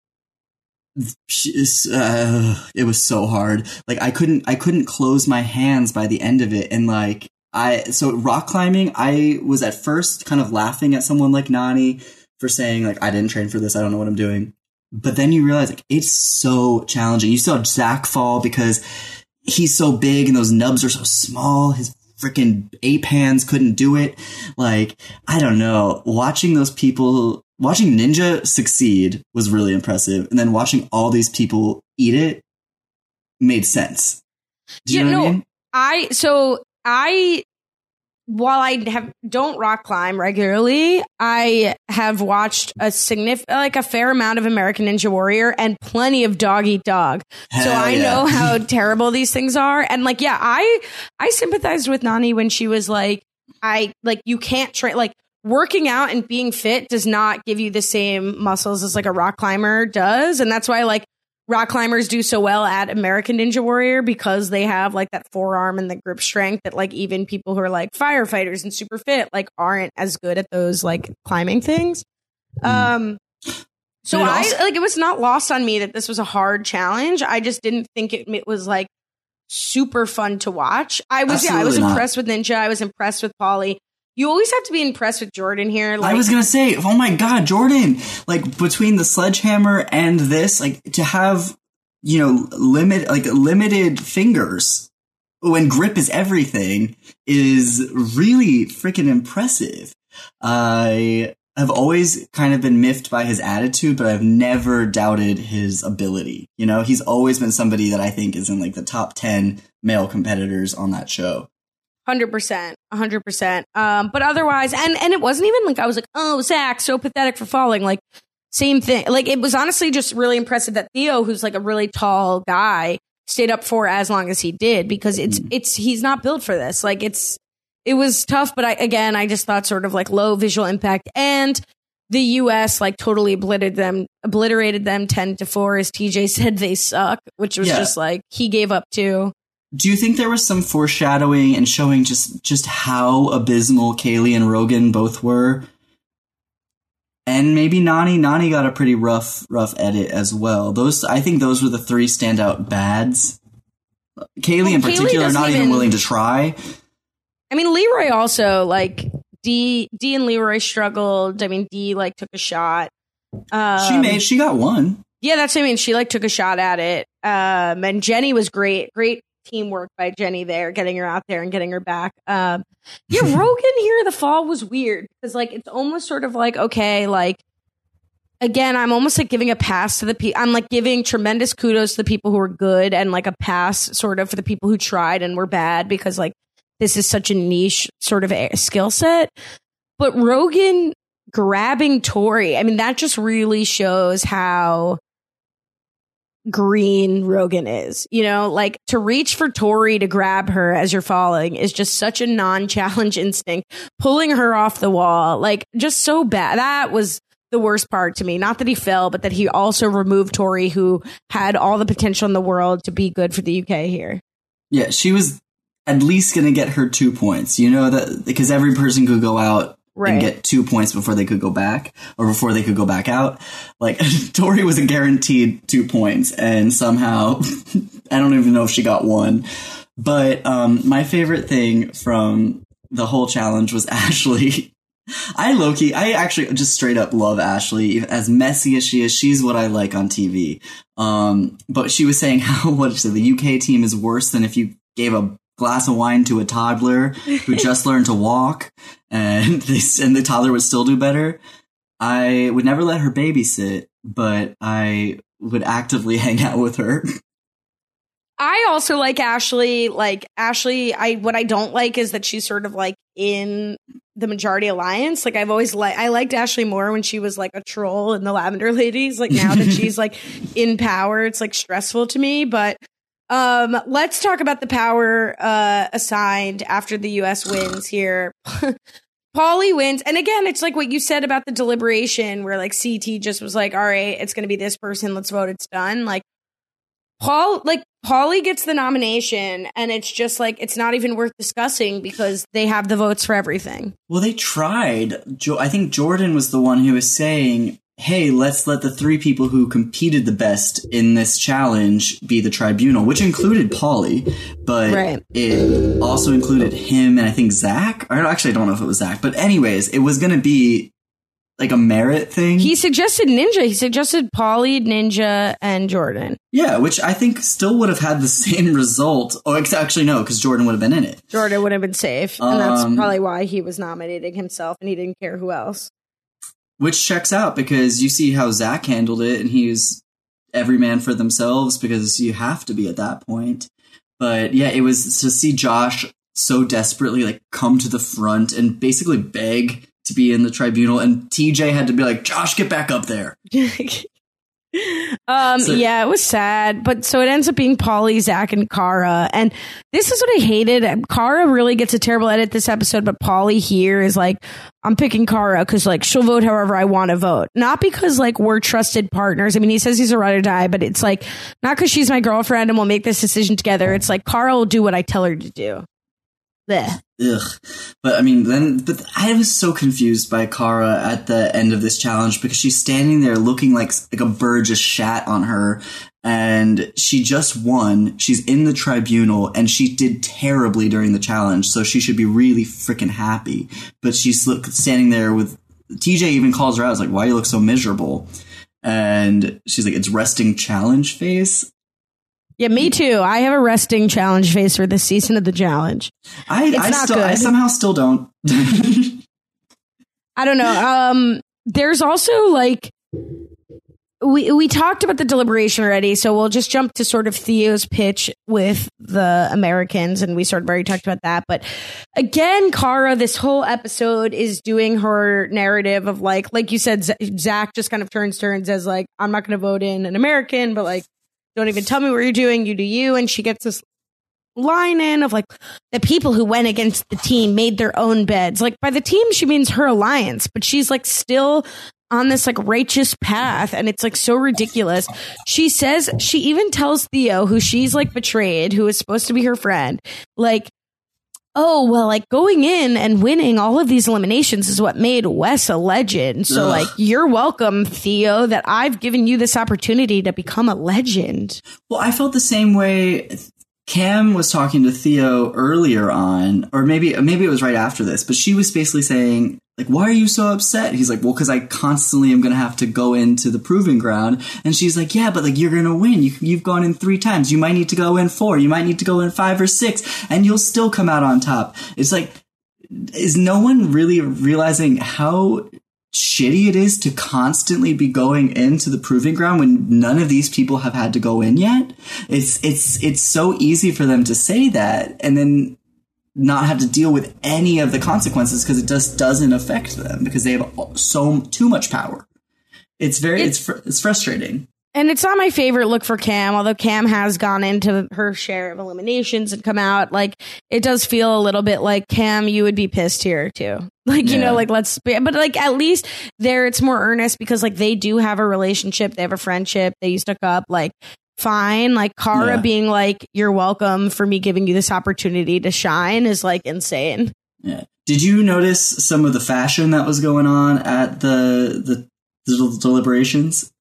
it was so hard. Like I couldn't close my hands by the end of it. And like, so rock climbing, I was at first kind of laughing at someone like Nani for saying like, I didn't train for this, I don't know what I'm doing. But then you realize like, it's so challenging. You saw Zach fall because he's so big and those nubs are so small. His freaking ape hands couldn't do it. Like, I don't know. Watching Ninja succeed was really impressive. And then watching all these people eat it made sense. Do you know what I mean? While I don't rock climb regularly, I have watched a fair amount of American Ninja Warrior and plenty of Dog Eat Dog. Hell so I yeah. know how terrible these things are. And like, yeah, I sympathized with Nani when she was like, you can't train, like working out and being fit does not give you the same muscles as like a rock climber does. And that's why like rock climbers do so well at American Ninja Warrior, because they have like that forearm and the grip strength that like even people who are like firefighters and super fit like aren't as good at those like climbing things. So it was not lost on me that this was a hard challenge. I just didn't think it was like super fun to watch. I was impressed with Ninja. I was impressed with Pauly. You always have to be impressed with Jordan here. Like, I was going to say, oh my God, Jordan, like between the sledgehammer and this, like to have, limited fingers when grip is everything is really freaking impressive. I have always kind of been miffed by his attitude, but I've never doubted his ability. He's always been somebody that I think is in like the top 10 male competitors on that show. 100%. But otherwise, and it wasn't even like I was like, oh, Zach, so pathetic for falling. Like, same thing. Like, it was honestly just really impressive that Theo, who's like a really tall guy, stayed up for as long as he did, because he's not built for this. Like, it was tough, but I just thought sort of like low visual impact, and the US like totally obliterated them 10-4, as TJ said. They suck, which was just like he gave up too. Do you think there was some foreshadowing and showing just how abysmal Kaylee and Rogan both were? And maybe Nani got a pretty rough edit as well. I think those were the three standout bads. Kaylee in particular, not even willing to try. I mean, Leroy also, like, D and Leroy struggled. I mean, D like took a shot. She got one. Yeah, that's what I mean. She like took a shot at it. And Jenny was great teamwork by Jenny there, getting her out there and getting her back. Rogan here, the fall was weird because like it's almost sort of like, okay, like again, I'm almost like giving a pass to the people. I'm like giving tremendous kudos to the people who were good, and like a pass sort of for the people who tried and were bad, because like this is such a niche sort of skill set. But Rogan grabbing Tori, I mean, that just really shows how green Rogan is, like to reach for Tori to grab her as you're falling is just such a non-challenge instinct, pulling her off the wall, like just so bad. That was the worst part to me. Not that he fell, but that he also removed Tori, who had all the potential in the world to be good for the UK here. Yeah, she was at least going to get her 2 points, that because every person could go out and get 2 points before they could go back, or before they could go back out. Like, Tori was a guaranteed 2 points, and somehow, I don't even know if she got one. But my favorite thing from the whole challenge was Ashley. I actually just straight up love Ashley. As messy as she is, she's what I like on TV. But she was saying how, the UK team is worse than if you gave a glass of wine to a toddler who just learned to walk, and the toddler would still do better. I would never let her babysit, but I would actively hang out with her. I also like Ashley. Like Ashley, what I don't like is that she's sort of like in the Majority Alliance. Like I liked Ashley more when she was like a troll in the Lavender Ladies. Like now that she's like in power, it's like stressful to me. But let's talk about the power assigned after the US wins here. Pauly wins. And again, it's like what you said about the deliberation where like CT just was like, all right, it's going to be this person. Let's vote. It's done. Like Paulie gets the nomination, and it's just like, it's not even worth discussing because they have the votes for everything. Well, they tried. I think Jordan was the one who was saying, hey, let's let the 3 people who competed the best in this challenge be the tribunal, which included Paulie, but it also included him and I think Zach. Actually, I don't know if it was Zach, but anyways, it was going to be like a merit thing. He suggested Ninja. He suggested Paulie, Ninja, and Jordan. Yeah, which I think still would have had the same result. Oh, actually, no, because Jordan would have been in it. Jordan would have been safe, and that's probably why he was nominating himself, and he didn't care who else. Which checks out because you see how Zach handled it, and he was every man for themselves because you have to be at that point. But yeah, it was to see Josh so desperately like come to the front and basically beg to be in the tribunal, and TJ had to be like, Josh, get back up there. Yeah, it was sad, but so it ends up being Paulie, Zach, and Cara, and this is what I hated. Cara really gets a terrible edit this episode, but Paulie here is like, I'm picking Cara because like she'll vote however I want to vote, not because like we're trusted partners. I mean, he says he's a ride or die, but it's like not because she's my girlfriend and we'll make this decision together. It's like Cara will do what I tell her to do. Blech. Ugh. But I mean, but I was so confused by Cara at the end of this challenge because she's standing there looking like a bird just shat on her, and she just won. She's in the tribunal and she did terribly during the challenge, so she should be really freaking happy. But she's standing there with TJ even calls her out. It's like, why do you look so miserable? And she's like, it's resting challenge face. Yeah, me too. I have a resting challenge face for this season of the challenge. I somehow still don't. I don't know. There's also like we talked about the deliberation already, so we'll just jump to sort of Theo's pitch with the Americans, and we sort of already talked about that. But again, Cara, this whole episode is doing her narrative of like you said, Zach just kind of turns as like, I'm not going to vote in an American, but like, don't even tell me what you're doing. You do you. And she gets this line in of like, the people who went against the team made their own beds. Like by the team, she means her alliance, but she's like still on this like righteous path. And it's like so ridiculous. She says, she even tells Theo, who she's like betrayed, who is supposed to be her friend, like, oh, well, like going in and winning all of these eliminations is what made Wes a legend. So like, you're welcome, Theo, that I've given you this opportunity to become a legend. Well, I felt the same way. Cam was talking to Theo earlier on, or maybe it was right after this, but she was basically saying, like, why are you so upset? He's like, well, because I constantly am going to have to go into the proving ground. And she's like, yeah, but like, you're going to win. You've gone in 3 times. You might need to go in 4. You might need to go in 5 or 6, and you'll still come out on top. It's like, is no one really realizing how shitty it is to constantly be going into the proving ground when none of these people have had to go in yet? It's so easy for them to say that and then not have to deal with any of the consequences because it just doesn't affect them because they have too much power. It's frustrating. And it's not my favorite look for Cam, although Cam has gone into her share of eliminations and come out. Like, it does feel a little bit like, Cam, you would be pissed here too. Like, you know, like, but like, at least there it's more earnest because like they do have a relationship. They have a friendship. They used to hook up, like, fine. Like, Cara being like, you're welcome for me giving you this opportunity to shine is like insane. Yeah. Did you notice some of the fashion that was going on at the deliberations?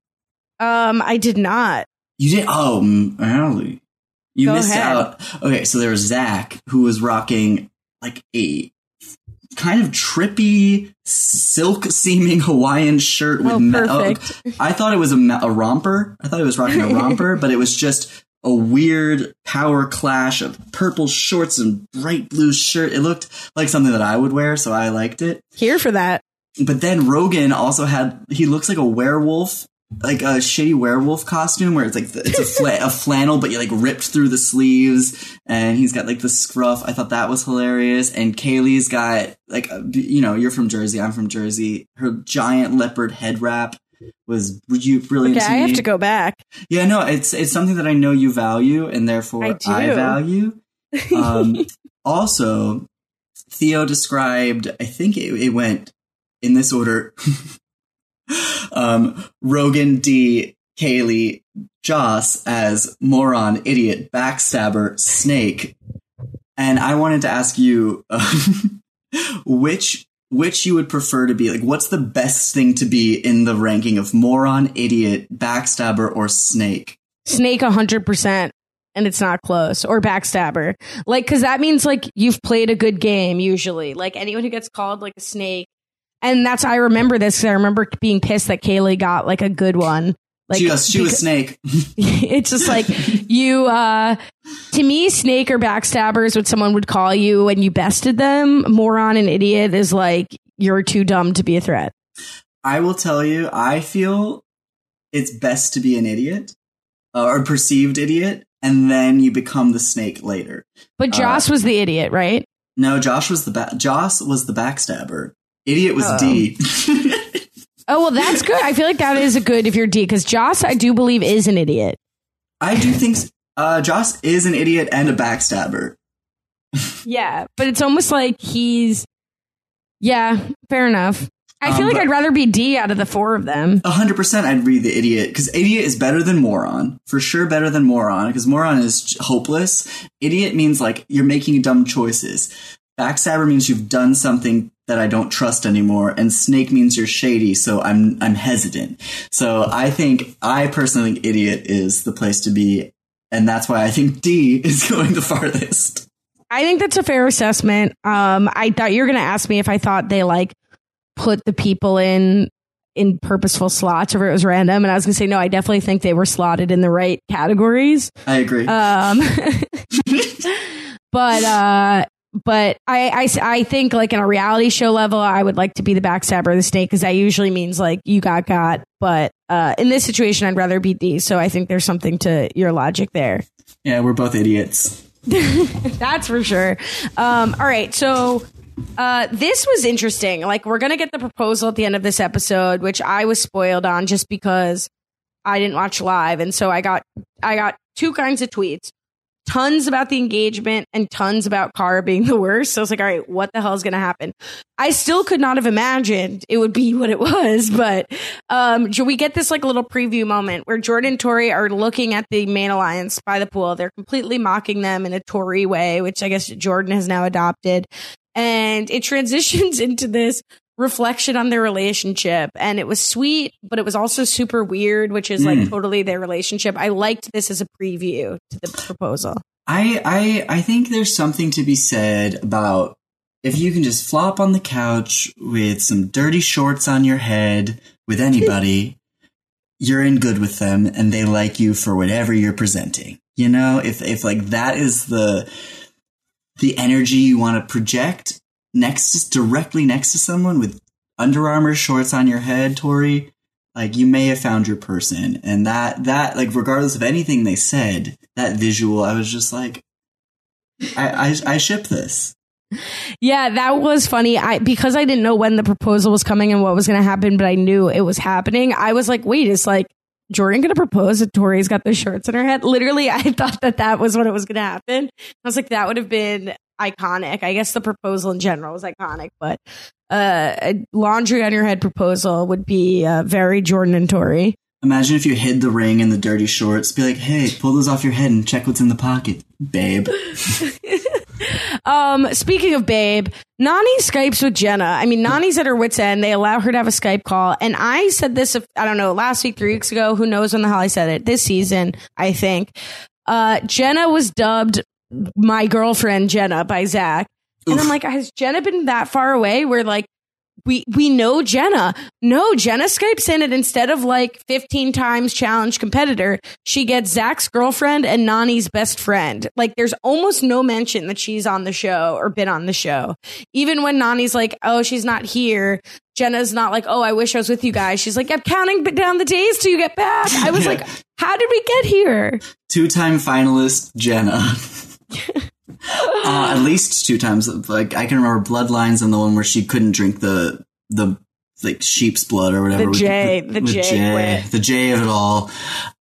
I did not. You did? Oh, Allie. You Go missed ahead. out. Okay, so there was Zach, who was rocking like a kind of trippy, silk-seeming Hawaiian shirt with perfect. I thought it was a romper. I thought he was rocking a romper, but it was just a weird power clash of purple shorts and bright blue shirt. It looked like something that I would wear, so I liked it. Here for that. But then Rogan also he looks like a werewolf, like a shitty werewolf costume where it's like it's a flannel, but you like ripped through the sleeves, and he's got like the scruff. I thought that was hilarious. And Kaylee's got like, you know, you're from Jersey, I'm from Jersey. Her giant leopard head wrap was brilliant. Okay, I have to go back. Yeah, no, it's something that I know you value, and therefore I value. Also, Theo described, I think it went in this order. Rogan, D, Kaylee, Joss as moron, idiot, backstabber, snake. And I wanted to ask you which you would prefer to be. Like, what's the best thing to be in the ranking of moron, idiot, backstabber, or snake? Snake 100%. And it's not close. Or backstabber. Like, because that means, like, you've played a good game, usually. Like, anyone who gets called, like, a snake. And I remember this, because I remember being pissed that Kaylee got, like, a good one. Like, she was snake. It's just like, you, to me, snake or backstabber is what someone would call you when you bested them. Moron and idiot is like, you're too dumb to be a threat. I will tell you, I feel it's best to be an idiot, or perceived idiot, and then you become the snake later. But Joss was the idiot, right? No, Joss was the backstabber. Idiot was D. Oh, well, that's good. I feel like that is a good if you're D, because Joss, I do believe, is an idiot. I do think Joss is an idiot and a backstabber. Yeah, but it's almost like yeah, fair enough. I feel like I'd rather be D out of the four of them. 100% I'd be the idiot, because idiot is better than moron. For sure better than moron, because moron is hopeless. Idiot means, like, you're making dumb choices. Backstabber means you've done something that I don't trust anymore, and snake means you're shady, so I'm hesitant. So I personally think idiot is the place to be, and that's why I think D is going the farthest. I think that's a fair assessment. I thought you were going to ask me if I thought they, like, put the people in purposeful slots, or if it was random, and I was going to say no. I definitely think they were slotted in the right categories. I agree. But I think, like, in a reality show level, I would like to be the backstabber or the snake, because that usually means, like, you got. But in this situation, I'd rather be D. So I think there's something to your logic there. Yeah, we're both idiots. That's for sure. All right, so this was interesting. Like, we're gonna get the proposal at the end of this episode, which I was spoiled on just because I didn't watch live, and so I got two kinds of tweets. Tons about the engagement and tons about Cara being the worst. So I was like, all right, what the hell is going to happen? I still could not have imagined it would be what it was. But we get this, like, a little preview moment where Jordan and Tori are looking at the main alliance by the pool. They're completely mocking them in a Tori way, which I guess Jordan has now adopted. And it transitions into this reflection on their relationship, and it was sweet, but it was also super weird, which is like totally their relationship. I liked this as a preview to the proposal. I think there's something to be said about if you can just flop on the couch with some dirty shorts on your head with anybody, you're in good with them and they like you for whatever you're presenting. You know, if like that is the energy you want to project directly next to someone with Under Armour shorts on your head, Tori, like, you may have found your person. And that like, regardless of anything they said, that visual, I was just like, I ship this. Yeah, that was funny. Because I didn't know when the proposal was coming and what was going to happen, but I knew it was happening. I was like, wait, is, like, Jordan going to propose and Tori's got the shirts in her head? Literally, I thought that was what it was going to happen. I was like, that would have been iconic. I guess the proposal in general was iconic, but a laundry on your head proposal would be very Jordan and Tori. Imagine if you hid the ring and the dirty shorts. Be like, hey, pull those off your head and check what's in the pocket, babe. Speaking of babe, Nany Skypes with Jenna. I mean, Nany's at her wit's end. They allow her to have a Skype call. And I said this, I don't know, last week, 3 weeks ago. Who knows when the hell I said it? This season, I think. Jenna was dubbed My Girlfriend Jenna by Zach. And I'm like, has Jenna been that far away where, like, we know Jenna? No, Jenna Skypes in, and instead of, like, 15 times challenge competitor, she gets Zach's girlfriend and Nany's best friend. Like, there's almost no mention that she's on the show or been on the show. Even when Nany's like, oh, she's not here, Jenna's not like, oh, I wish I was with you guys. She's like, I'm counting down the days till you get back. I was like, how did we get here? 2-time finalist Jenna. At least 2 times. Like, I can remember Bloodlines and the one where she couldn't drink the like sheep's blood or whatever. The J of it all.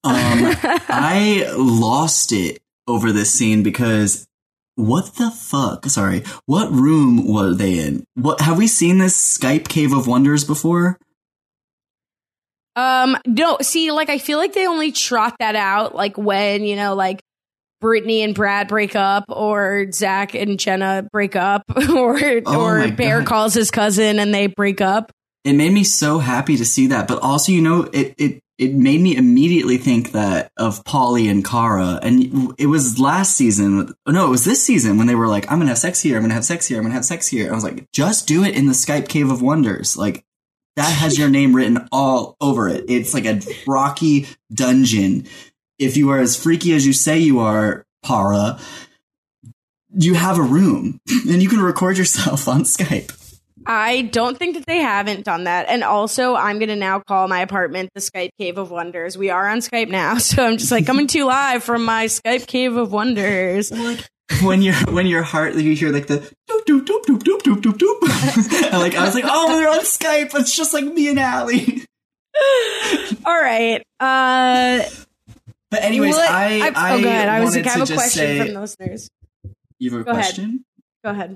I lost it over this scene because what the fuck? Sorry, what room were they in? What have we seen this Skype Cave of Wonders before? No, see, like, I feel like they only trot that out, like, when, you know, like, Brittany and Brad break up, or Zach and Jenna break up, or Bear calls his cousin and they break up. It made me so happy to see that, but also, you know, it made me immediately think that of Pauly and Cara, and it was last season. No, it was this season when they were like, I'm gonna have sex here, I'm gonna have sex here, I'm gonna have sex here. I was like, just do it in the Skype Cave of Wonders. Like, that has your name written all over it. It's like a rocky dungeon. If you are as freaky as you say you are, Para, you have a room and you can record yourself on Skype. I don't think that they haven't done that. And also, I'm going to now call my apartment the Skype Cave of Wonders. We are on Skype now, so I'm just like, coming to you live from my Skype Cave of Wonders. When your heart, you hear like the doop doop doop doop doop doop doop doop. And like, I was like, oh, they're on Skype. It's just like me and Allie. All right. But anyways, I have a question say, from the listeners. You have a question? Go ahead.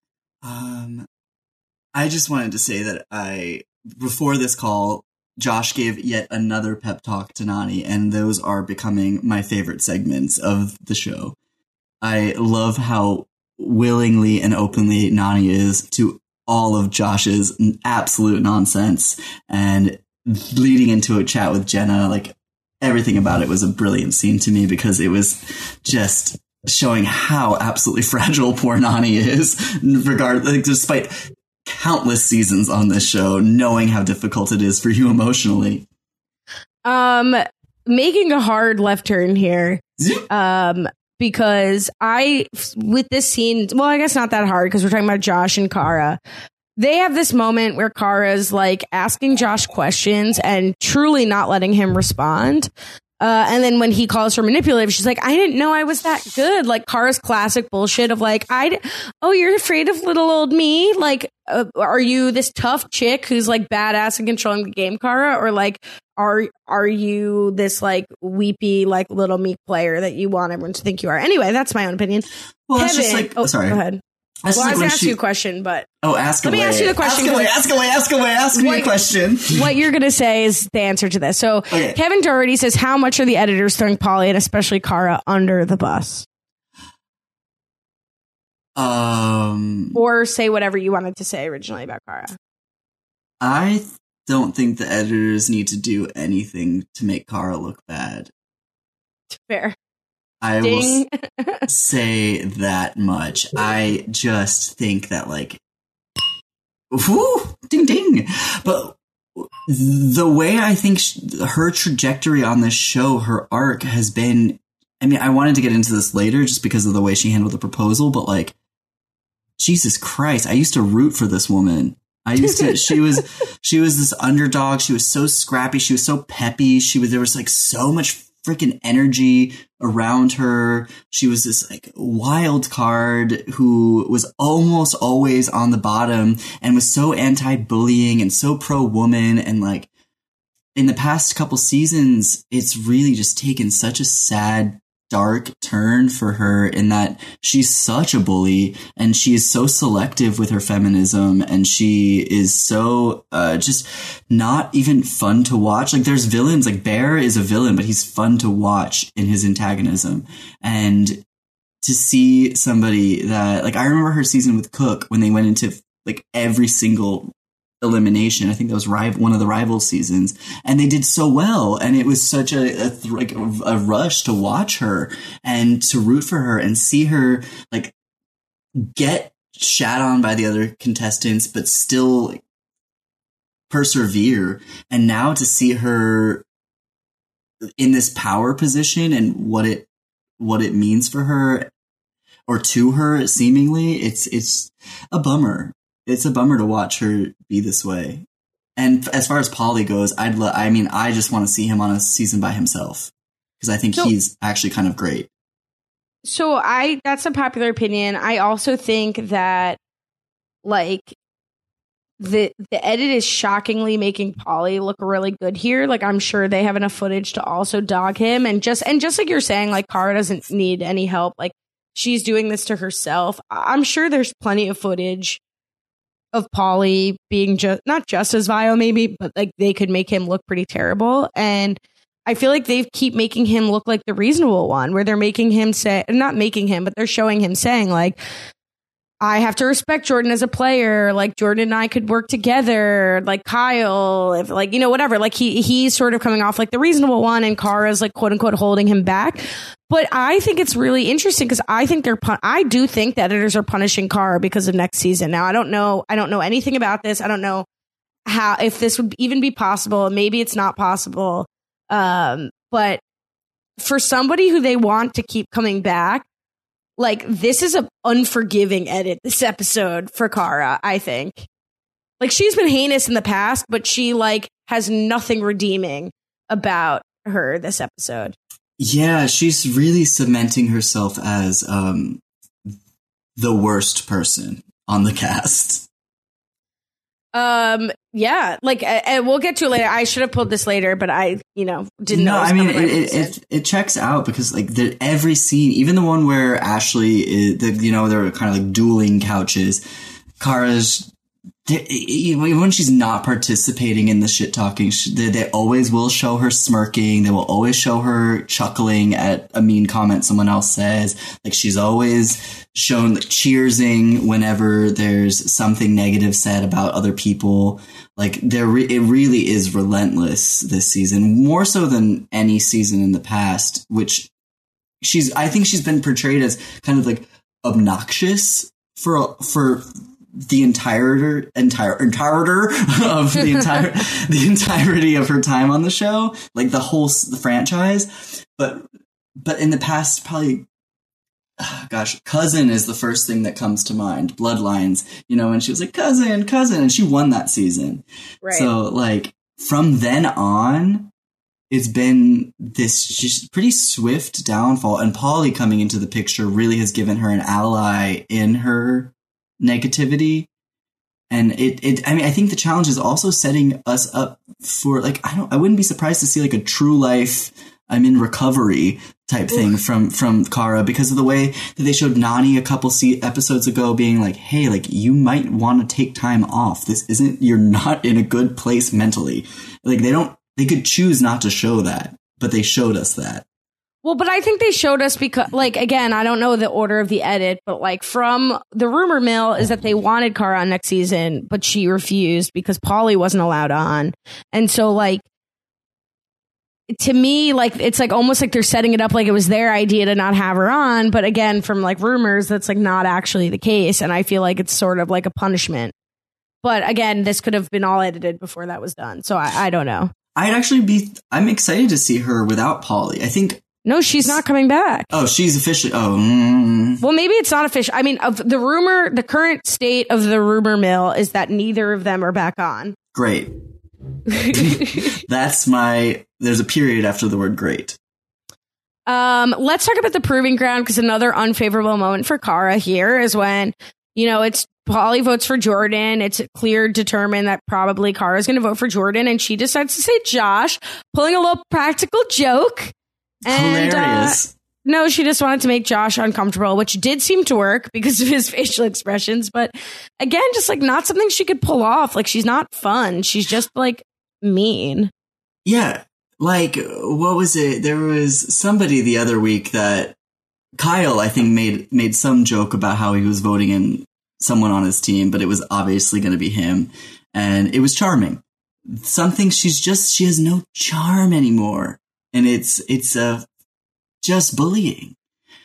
I just wanted to say that before this call, Josh gave yet another pep talk to Nany, and those are becoming my favorite segments of the show. I love how willingly and openly Nany is to all of Josh's absolute nonsense, and leading into a chat with Jenna, like, everything about it was a brilliant scene to me, because it was just showing how absolutely fragile poor Nany is, despite countless seasons on this show, knowing how difficult it is for you emotionally. Making a hard left turn here. Because with this scene, well, I guess not that hard, because we're talking about Josh and Cara. They have this moment where Kara's like asking Josh questions and truly not letting him respond. And then when he calls her manipulative, she's like, I didn't know I was that good. Like, Kara's classic bullshit of like, you're afraid of little old me? Like, are you this tough chick who's like badass and controlling the game, Cara? Or like, are you this like weepy, like little meek player that you want everyone to think you are? Anyway, that's my own opinion. Well, Kevin, that's just like, sorry. Go ahead. I was going to ask you a question, but... Oh, ask away. Let me ask you the question. Ask me a question. What you're going to say is the answer to this. So, okay. Kevin Doherty says, how much are the editors throwing Pauly and especially Cara under the bus? Or say whatever you wanted to say originally about Cara. I don't think the editors need to do anything to make Cara look bad. Fair. I will say that much. I just think that, like, whoo, ding ding. But the way I think her trajectory on this show, her arc has been, I mean, I wanted to get into this later just because of the way she handled the proposal, but like, Jesus Christ, I used to root for this woman. She was this underdog. She was so scrappy. She was so peppy. There was like so much freaking energy around her. She was this like wild card who was almost always on the bottom and was so anti-bullying and so pro-woman. And like in the past couple seasons, it's really just taken such a sad, dark turn for her in that she's such a bully and she is so selective with her feminism, and she is so just not even fun to watch. Like, there's villains, like Bear is a villain, but he's fun to watch in his antagonism. And to see somebody that, like, I remember her season with Cook when they went into like every single elimination. I think that was one of the rival seasons, and they did so well, and it was such a rush to watch her and to root for her and see her like get shat on by the other contestants but still like, persevere. And now to see her in this power position and what it means for her or to her, seemingly, it's a bummer. It's a bummer to watch her be this way. And as far as Pauly goes, I just want to see him on a season by himself, because I think he's actually kind of great. So that's a popular opinion. I also think that like the edit is shockingly making Pauly look really good here. Like, I'm sure they have enough footage to also dog him, and just like you're saying, like, Cara doesn't need any help. Like, she's doing this to herself. I'm sure there's plenty of footage of Pauly being not just as vile, maybe, but like they could make him look pretty terrible. And I feel like they keep making him look like the reasonable one, where they're making him say, not making him, but they're showing him saying like, I have to respect Jordan as a player. Like Jordan and I could work together. Like Kyle, if like, you know, whatever. Like he's sort of coming off like the reasonable one, and Kara's like quote unquote holding him back. But I think it's really interesting because I think I do think the editors are punishing Kara because of next season. Now I don't know anything about this. I don't know if this would even be possible. Maybe it's not possible. But for somebody who they want to keep coming back, like this is an unforgiving edit, this episode for Kara, I think. Like she's been heinous in the past, but she like has nothing redeeming about her this episode. Yeah, she's really cementing herself as the worst person on the cast. Yeah, like we'll get to it later. I should have pulled this later, but I, didn't know. No, I mean it checks out because like every scene, even the one where Ashley is, they're kind of like dueling couches. Kara's, even when she's not participating in the shit talking, they always will show her smirking. They will always show her chuckling at a mean comment someone else says. Like she's always shown cheersing whenever there's something negative said about other people. Like it really is relentless this season, more so than any season in the past, which I think she's been portrayed as kind of like obnoxious for the entirety of her time on the show, like the franchise. But in the past, probably, Cousin is the first thing that comes to mind. Bloodlines, and she was like, cousin, and she won that season. Right. So like from then on, it's been this just pretty swift downfall, and Pauly coming into the picture really has given her an ally in her negativity. And I think the challenge is also setting us up for like, I wouldn't be surprised to see like a true life I'm in recovery type thing from Kara, because of the way that they showed Nany a couple episodes ago being like, hey, like you might want to take time off. You're not in a good place mentally. Like they could choose not to show that, but they showed us that. Well, but I think they showed us because, like, again, I don't know the order of the edit, but like from the rumor mill is that they wanted Kara on next season, but she refused because Pauly wasn't allowed on. And so like, to me, like, it's like almost like they're setting it up like it was their idea to not have her on. But again, from like rumors, that's like not actually the case. And I feel like it's sort of like a punishment. But again, this could have been all edited before that was done. So I don't know. I'm excited to see her without Pauly. I think. No, she's not coming back. Oh, she's officially. Oh. Well, maybe it's not official. I mean, the current state of the rumor mill is that neither of them are back on. Great. There's a period after the word great. Let's talk about the proving ground, because another unfavorable moment for Kara here is when, it's Pauly votes for Jordan. It's clear, determined that probably Kara's going to vote for Jordan, and she decides to say Josh, pulling a little practical joke. And, hilarious. No, she just wanted to make Josh uncomfortable, which did seem to work because of his facial expressions. But again, just like not something she could pull off. Like she's not fun. She's just like mean. Yeah. Like, what was it? There was somebody the other week that Kyle, I think, made some joke about how he was voting in someone on his team, but it was obviously going to be him. And it was charming. She has no charm anymore. And it's just bullying.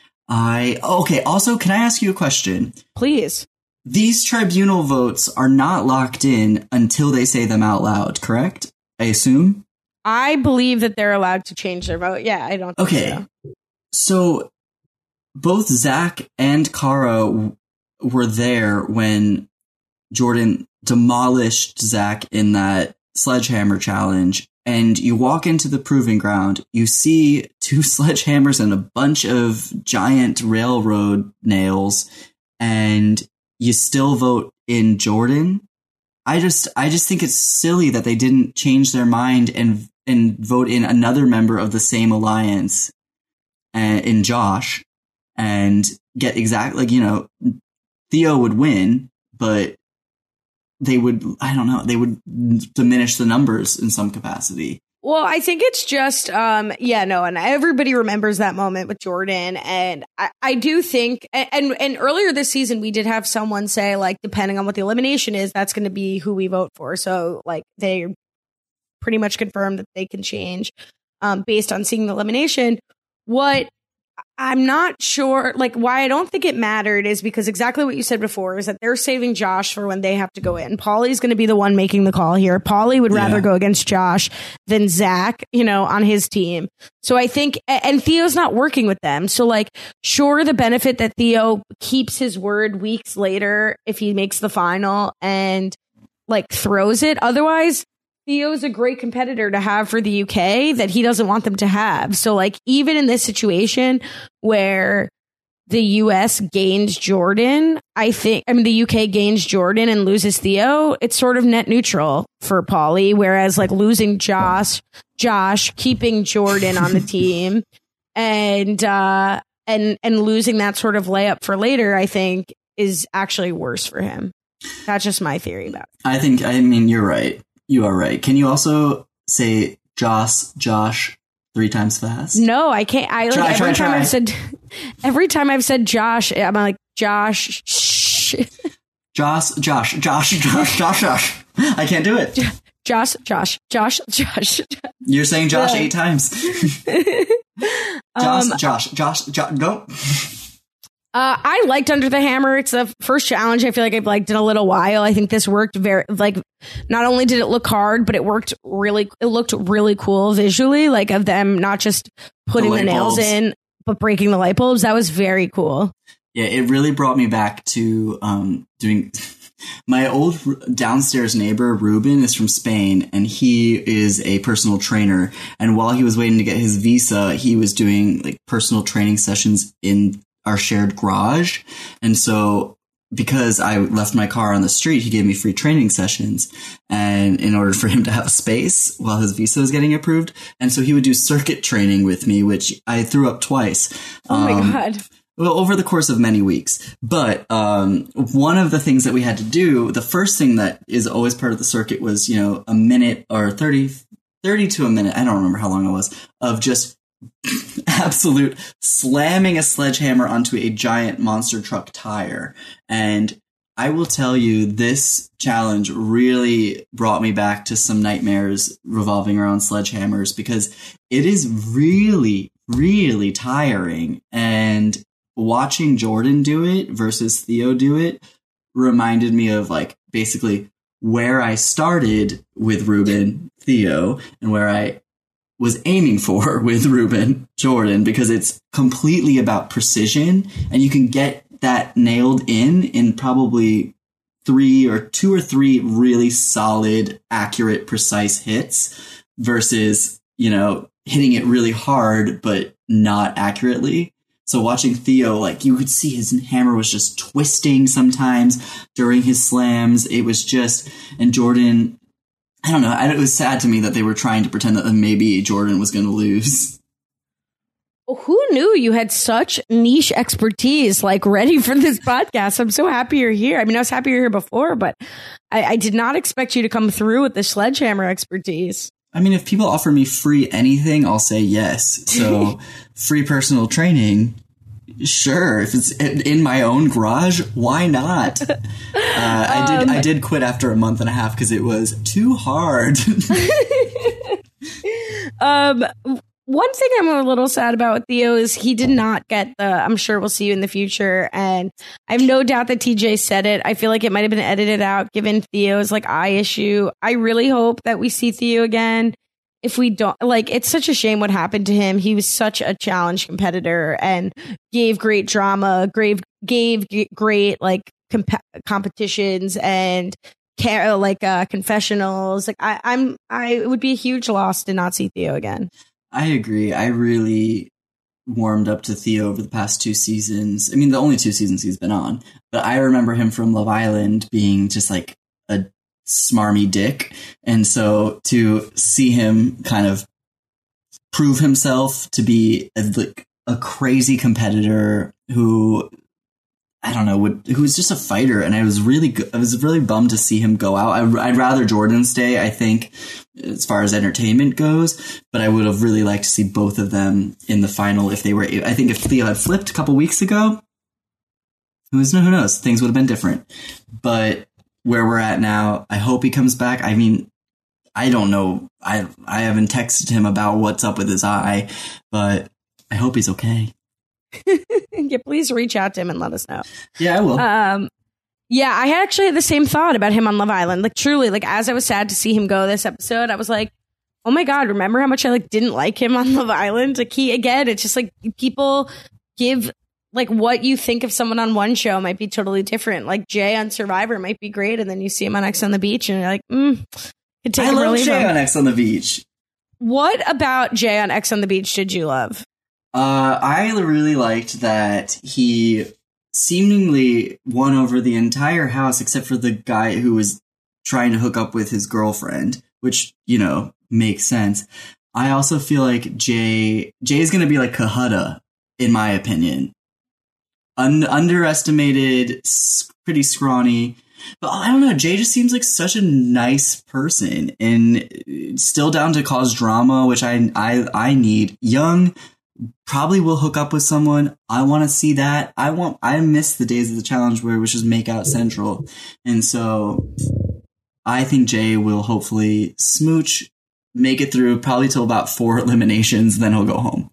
Also, can I ask you a question? Please. These tribunal votes are not locked in until they say them out loud, correct? I assume? I believe that they're allowed to change their vote. Yeah, I don't think so. So both Zach and Kara were there when Jordan demolished Zach in that sledgehammer challenge. And you walk into the proving ground, you see 2 sledgehammers and a bunch of giant railroad nails, and you still vote in Jordan. I just think it's silly that they didn't change their mind and vote in another member of the same alliance, in Josh, and get exactly, Theo would win, but they would, I don't know, they would diminish the numbers in some capacity. Well, I think it's just, and everybody remembers that moment with Jordan. And I do think, and earlier this season, we did have someone say, like, depending on what the elimination is, that's going to be who we vote for. So, like, they pretty much confirmed that they can change based on seeing the elimination. What I'm not sure, like, why I don't think it mattered is because exactly what you said before is that they're saving Josh for when they have to go in. Paulie's going to be the one making the call here. Paulie would rather go against Josh than Zach, on his team. So I think, and Theo's not working with them. So, like, sure, the benefit that Theo keeps his word weeks later if he makes the final and, like, throws it. Otherwise, Theo's a great competitor to have for the UK that he doesn't want them to have. So, like, even in this situation where the US gains Jordan, the UK gains Jordan and loses Theo, it's sort of net neutral for Paulie. Whereas, like, losing Josh, keeping Jordan on the team and losing that sort of layup for later, I think is actually worse for him. That's just my theory about it. I mean, you're right. You are right. Can you also say Josh 3 times fast? No, I can't. Every time I've said Josh, I'm like Josh. Josh. I can't do it. Josh. You're saying Josh 8 times. Josh. No. I liked Under the Hammer. It's the first challenge I feel like I've liked in a little while. I think this worked very, like, not only did it look hard, but it looked really cool visually, like, of them not just putting the nails in, but breaking the light bulbs. That was very cool. Yeah, it really brought me back to doing my old downstairs neighbor, Ruben, is from Spain, and he is a personal trainer. And while he was waiting to get his visa, he was doing, like, personal training sessions in our shared garage. And so because I left my car on the street, he gave me free training sessions, and in order for him to have a space while his visa was getting approved. And so he would do circuit training with me, which I threw up twice. Oh my God. Well, over the course of many weeks. But one of the things that we had to do, the first thing that is always part of the circuit was, a minute or 30 to a minute, I don't remember how long it was, of just absolute slamming a sledgehammer onto a giant monster truck tire. And I will tell you, this challenge really brought me back to some nightmares revolving around sledgehammers, because it is really, really tiring. And watching Jordan do it versus Theo do it reminded me of, like, basically where I started with Ruben, Theo, and where I was aiming for with Ruben, Jordan, because it's completely about precision, and you can get that nailed in probably 2 or 3 really solid, accurate, precise hits versus, hitting it really hard, but not accurately. So watching Theo, like, you could see his hammer was just twisting sometimes during his slams. It was just, and Jordan, I don't know. It was sad to me that they were trying to pretend that maybe Jordan was going to lose. Well, who knew you had such niche expertise, like, ready for this podcast? I'm so happy you're here. I mean, I was happy you're here before, but I did not expect you to come through with the sledgehammer expertise. I mean, if people offer me free anything, I'll say yes. So free personal training, sure. If it's in my own garage, why not? I did quit after a month and a half because it was too hard. One thing I'm a little sad about with Theo is he did not get the I'm sure we'll see you in the future. And I have no doubt that TJ said it. I feel like it might have been edited out given Theo's, like, eye issue. I really hope that we see Theo again. If we don't, like, it's such a shame what happened to him. He was such a challenge competitor and gave great drama, gave great, like, competitions and confessionals. Like, it would be a huge loss to not see Theo again. I agree. I really warmed up to Theo over the past 2 seasons. I mean, the only 2 seasons he's been on. But I remember him from Love Island being just, like, a smarmy dick. And so to see him kind of prove himself to be a crazy competitor who I don't know, who was just a fighter, and I was really bummed to see him go out. I'd rather Jordan stay, I think, as far as entertainment goes, but I would have really liked to see both of them in the final if they were. I think if Theo had flipped a couple weeks ago, who knows, things would have been different. But where we're at now, I hope he comes back. I mean, I don't know. I haven't texted him about what's up with his eye, but I hope he's okay. Yeah, please reach out to him and let us know. Yeah, I will. Yeah, I actually had the same thought about him on Love Island. Like, truly, like, as I was sad to see him go this episode, I was like, oh my God, remember how much I like didn't like him on Love Island? Like, it's just like people give like what you think of someone on one show might be totally different. Like Jay on Survivor might be great, and then you see him on X on the Beach, and you're like, I love Jay on X on the Beach. What about Jay on X on the Beach did you love? I really liked that he seemingly won over the entire house except for the guy who was trying to hook up with his girlfriend, which, makes sense. I also feel like Jay is going to be like Kahutta, in my opinion. Underestimated, pretty scrawny. But I don't know, Jay just seems like such a nice person and still down to cause drama, which I need. Young, probably will hook up with someone. I want to see that. I miss the days of the challenge where it was just make out central. And so I think Jay will hopefully smooch, make it through probably till about 4 eliminations, then he'll go home.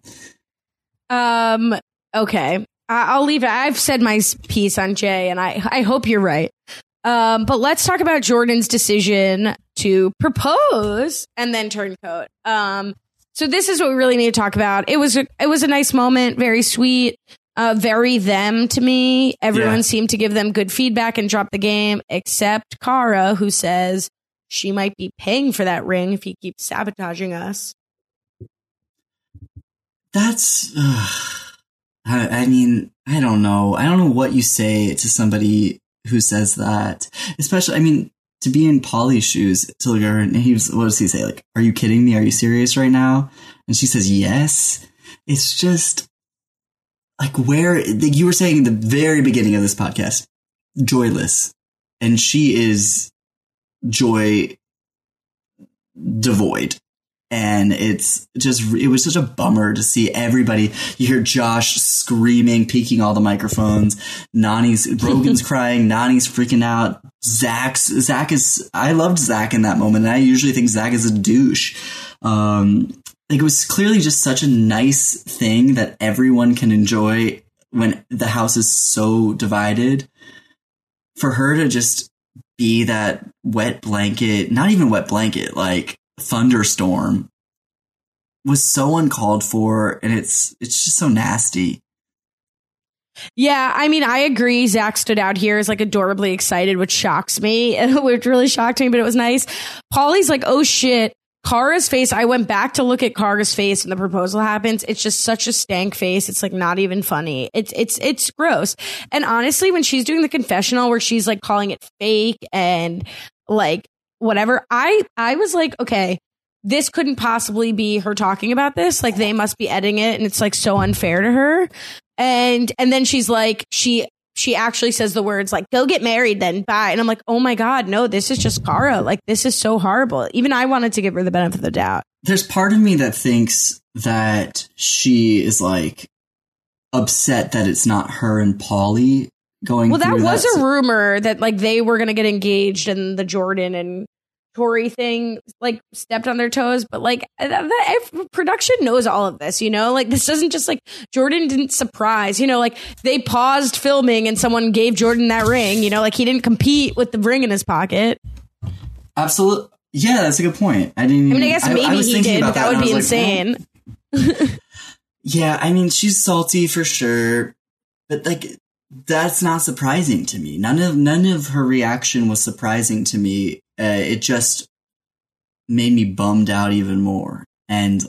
Okay. I'll leave it. I've said my piece on Jay, and I hope you're right. But let's talk about Jordan's decision to propose and then turncoat. So this is what we really need to talk about. It was a nice moment, very sweet, very them to me. Everyone seemed to give them good feedback and drop the game, except Cara, who says she might be paying for that ring if he keeps sabotaging us. That's, I mean, I don't know. I don't know what you say to somebody who says that, especially, to be in Polly's shoes, to look at her, and what does he say? Like, are you kidding me? Are you serious right now? And she says, yes. It's just like where you were saying in the very beginning of this podcast, joyless. And she is joy devoid. And it was such a bummer to see everybody. You hear Josh screaming, peeking all the microphones. Rogan's crying. Nani's freaking out. I loved Zach in that moment. And I usually think Zach is a douche. It was clearly just such a nice thing that everyone can enjoy when the house is so divided. For her to just be that wet blanket, not even wet blanket, like thunderstorm, was so uncalled for, and it's just so nasty. Yeah, I agree. Zach stood out here as like adorably excited, which shocks me, which really shocked me, but it was nice. Polly's like, oh shit. Cara's face, I went back to look at Cara's face when the proposal happens. It's just such a stank face. It's like not even funny. It's gross. And honestly, when she's doing the confessional where she's like calling it fake and like whatever, I was like, okay, this couldn't possibly be her talking about this. Like they must be editing it, and it's like so unfair to her. And then she's like, she actually says the words like, go get married then, bye. And I'm like, oh my God, no, this is just Cara. Like, this is so horrible. Even I wanted to give her the benefit of the doubt. There's part of me that thinks that she is like upset that it's not her and Pauly going through that. Well, that was a rumor that like they were going to get engaged and the Jordan and Tori thing like stepped on their toes, but like production knows all of this, like this doesn't just like Jordan didn't surprise, like they paused filming and someone gave Jordan that ring, like he didn't compete with the ring in his pocket. Absolutely. Yeah, that's a good point. I guess maybe he did, but that would be insane. Like, yeah, she's salty for sure, but like that's not surprising to me. None of her reaction was surprising to me. It just made me bummed out even more. And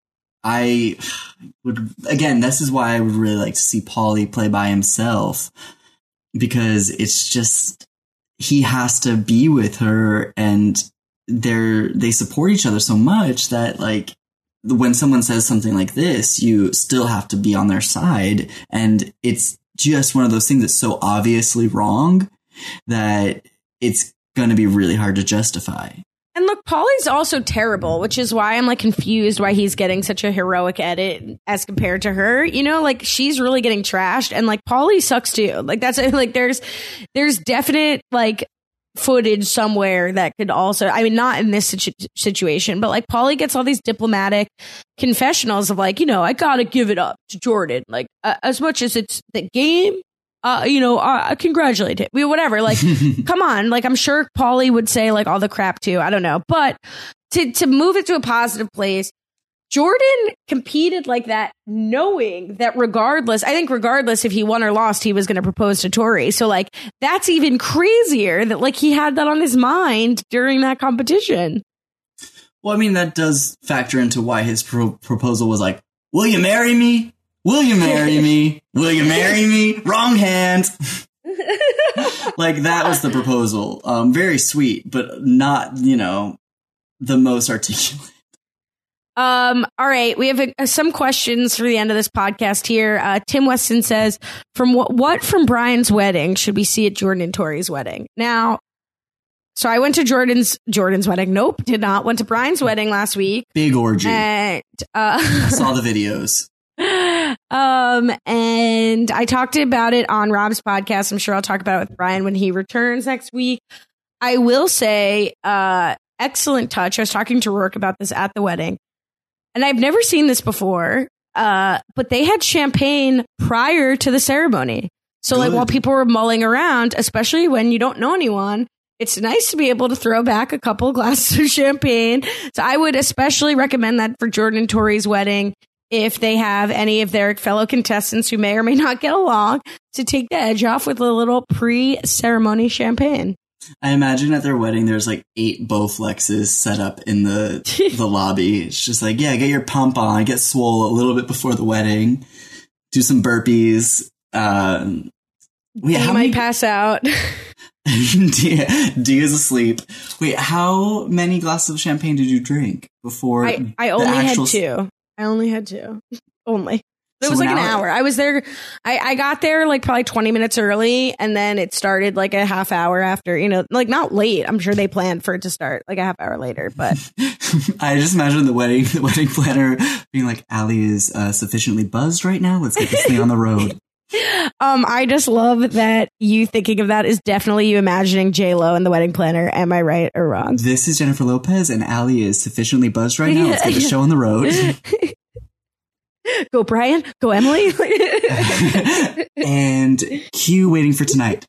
I would, again, this is why I would really like to see Pauly play by himself, because it's just, he has to be with her, and they support each other so much that like when someone says something like this, you still have to be on their side. And it's just one of those things that's so obviously wrong that it's going to be really hard to justify. And look, Paulie's also terrible, which is why I'm like confused why he's getting such a heroic edit as compared to her. You know, like she's really getting trashed, and like Paulie sucks too. Like that's like there's definite like footage somewhere that could also, I mean, not in this situation, but like Paulie gets all these diplomatic confessionals of like, you know, I gotta give it up to Jordan, like as much as it's the game. I congratulate him. Whatever. Like, come on. Like, I'm sure Paulie would say like all the crap too. I don't know. But to move it to a positive place, Jordan competed like that, knowing that regardless if he won or lost, he was going to propose to Tori. So like, that's even crazier that like he had that on his mind during that competition. Well, I mean, that does factor into why his proposal was like, will you marry me? Will you marry me? Will you marry me? Wrong hand. Like, that was the proposal. Very sweet, but not, the most articulate. All right. We have some questions for the end of this podcast here. Tim Weston says, from what from Brian's wedding should we see at Jordan and Tori's wedding? Now, so I went to Jordan's wedding. Nope, did not. Went to Brian's wedding last week. Big orgy. And, I saw the videos. And I talked about it on Rob's podcast. I'm sure I'll talk about it with Brian when he returns next week. I will say, excellent touch. I was talking to Rourke about this at the wedding, and I've never seen this before. But they had champagne prior to the ceremony. So like while people were mulling around, especially when you don't know anyone, it's nice to be able to throw back a couple glasses of champagne. So I would especially recommend that for Jordan and Tori's wedding. If they have any of their fellow contestants who may or may not get along, to take the edge off with a little pre-ceremony champagne. I imagine at their wedding, there's like 8 Bowflexes set up in the lobby. It's just like, yeah, get your pump on, get swole a little bit before the wedding, do some burpees. You might pass out. D is asleep. Wait, how many glasses of champagne did you drink before? I only had two. Only. It was like an hour. I was there. I got there like probably 20 minutes early, and then it started like a half hour after, like not late. I'm sure they planned for it to start like a half hour later, but I just imagine the wedding planner being like, Allie is sufficiently buzzed right now. Let's get this thing on the road. I just love that you thinking of that is definitely you imagining J-Lo and the wedding planner. Am I right or wrong? This is Jennifer Lopez, and Allie is sufficiently buzzed right now. Let's get the show on the road. Go Brian, go Emily. And cue Waiting for Tonight.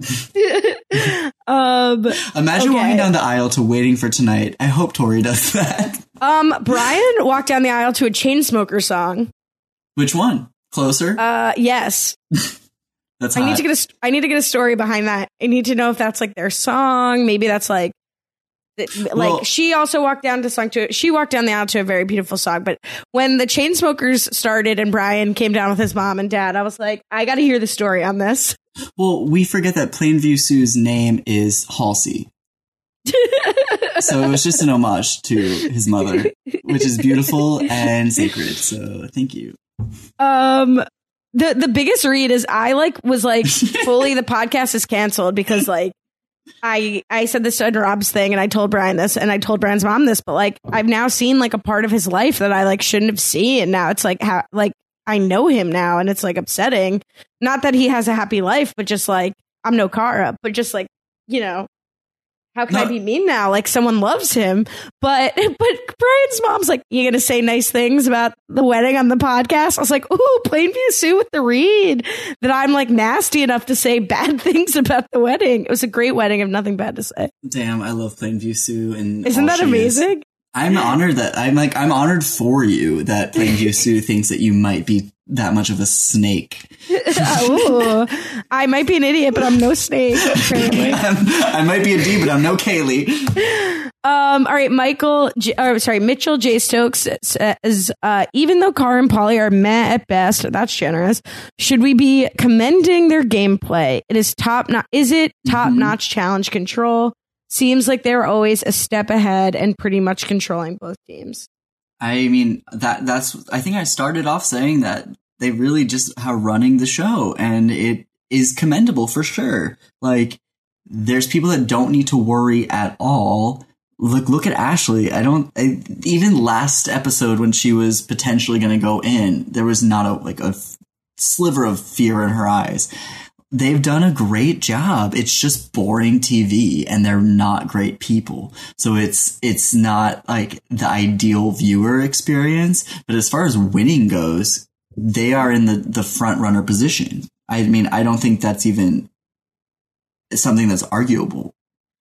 Imagine walking down the aisle to Waiting for Tonight. I hope Tori does that. Brian walked down the aisle to a Chainsmokers song. Which one? Closer? Yes. That's hot. I need to get a story behind that. I need to know if that's like their song. Maybe that's like she also walked down she walked down the aisle to a very beautiful song. But when the Chainsmokers started and Brian came down with his mom and dad, I was like, I got to hear the story on this. Well, we forget that Plainview Sue's name is Halsey. So it was just an homage to his mother, which is beautiful and sacred. So thank you. The biggest read is I was fully the podcast is canceled because I said this to Rob's thing and I told Brian this and I told Brian's mom this, but I've now seen a part of his life that I shouldn't have seen. Now it's how I know him now and it's upsetting. Not that he has a happy life, but just I'm no Cara, but just how can I be mean now? Someone loves him, but Brian's mom's you gonna say nice things about the wedding on the podcast? I was like, ooh, Plainview Sue with the read that I'm nasty enough to say bad things about the wedding. It was a great wedding. I have nothing bad to say. Damn, I love Plainview Sue, and isn't that amazing? I'm honored that I'm honored for you that Plainview Sue thinks that you might be that much of a snake. Ooh, I might be an idiot, but I'm no snake. Apparently. I might be a D, but I'm no Kaylee. All right, Mitchell J. Stokes says, even though Cara and Paulie are meh at best, that's generous. Should we be commending their gameplay? It is top-notch challenge control. Seems like they're always a step ahead and pretty much controlling both teams. I mean, I think I started off saying that they really just are running the show, and it is commendable for sure. Like, there's people that don't need to worry at all. Look at Ashley. Even last episode when she was potentially going to go in, there was not a sliver of fear in her eyes. They've done a great job. It's just boring TV, and they're not great people. So it's not like the ideal viewer experience. But as far as winning goes, they are in the front runner position. I mean, I don't think that's even something that's arguable.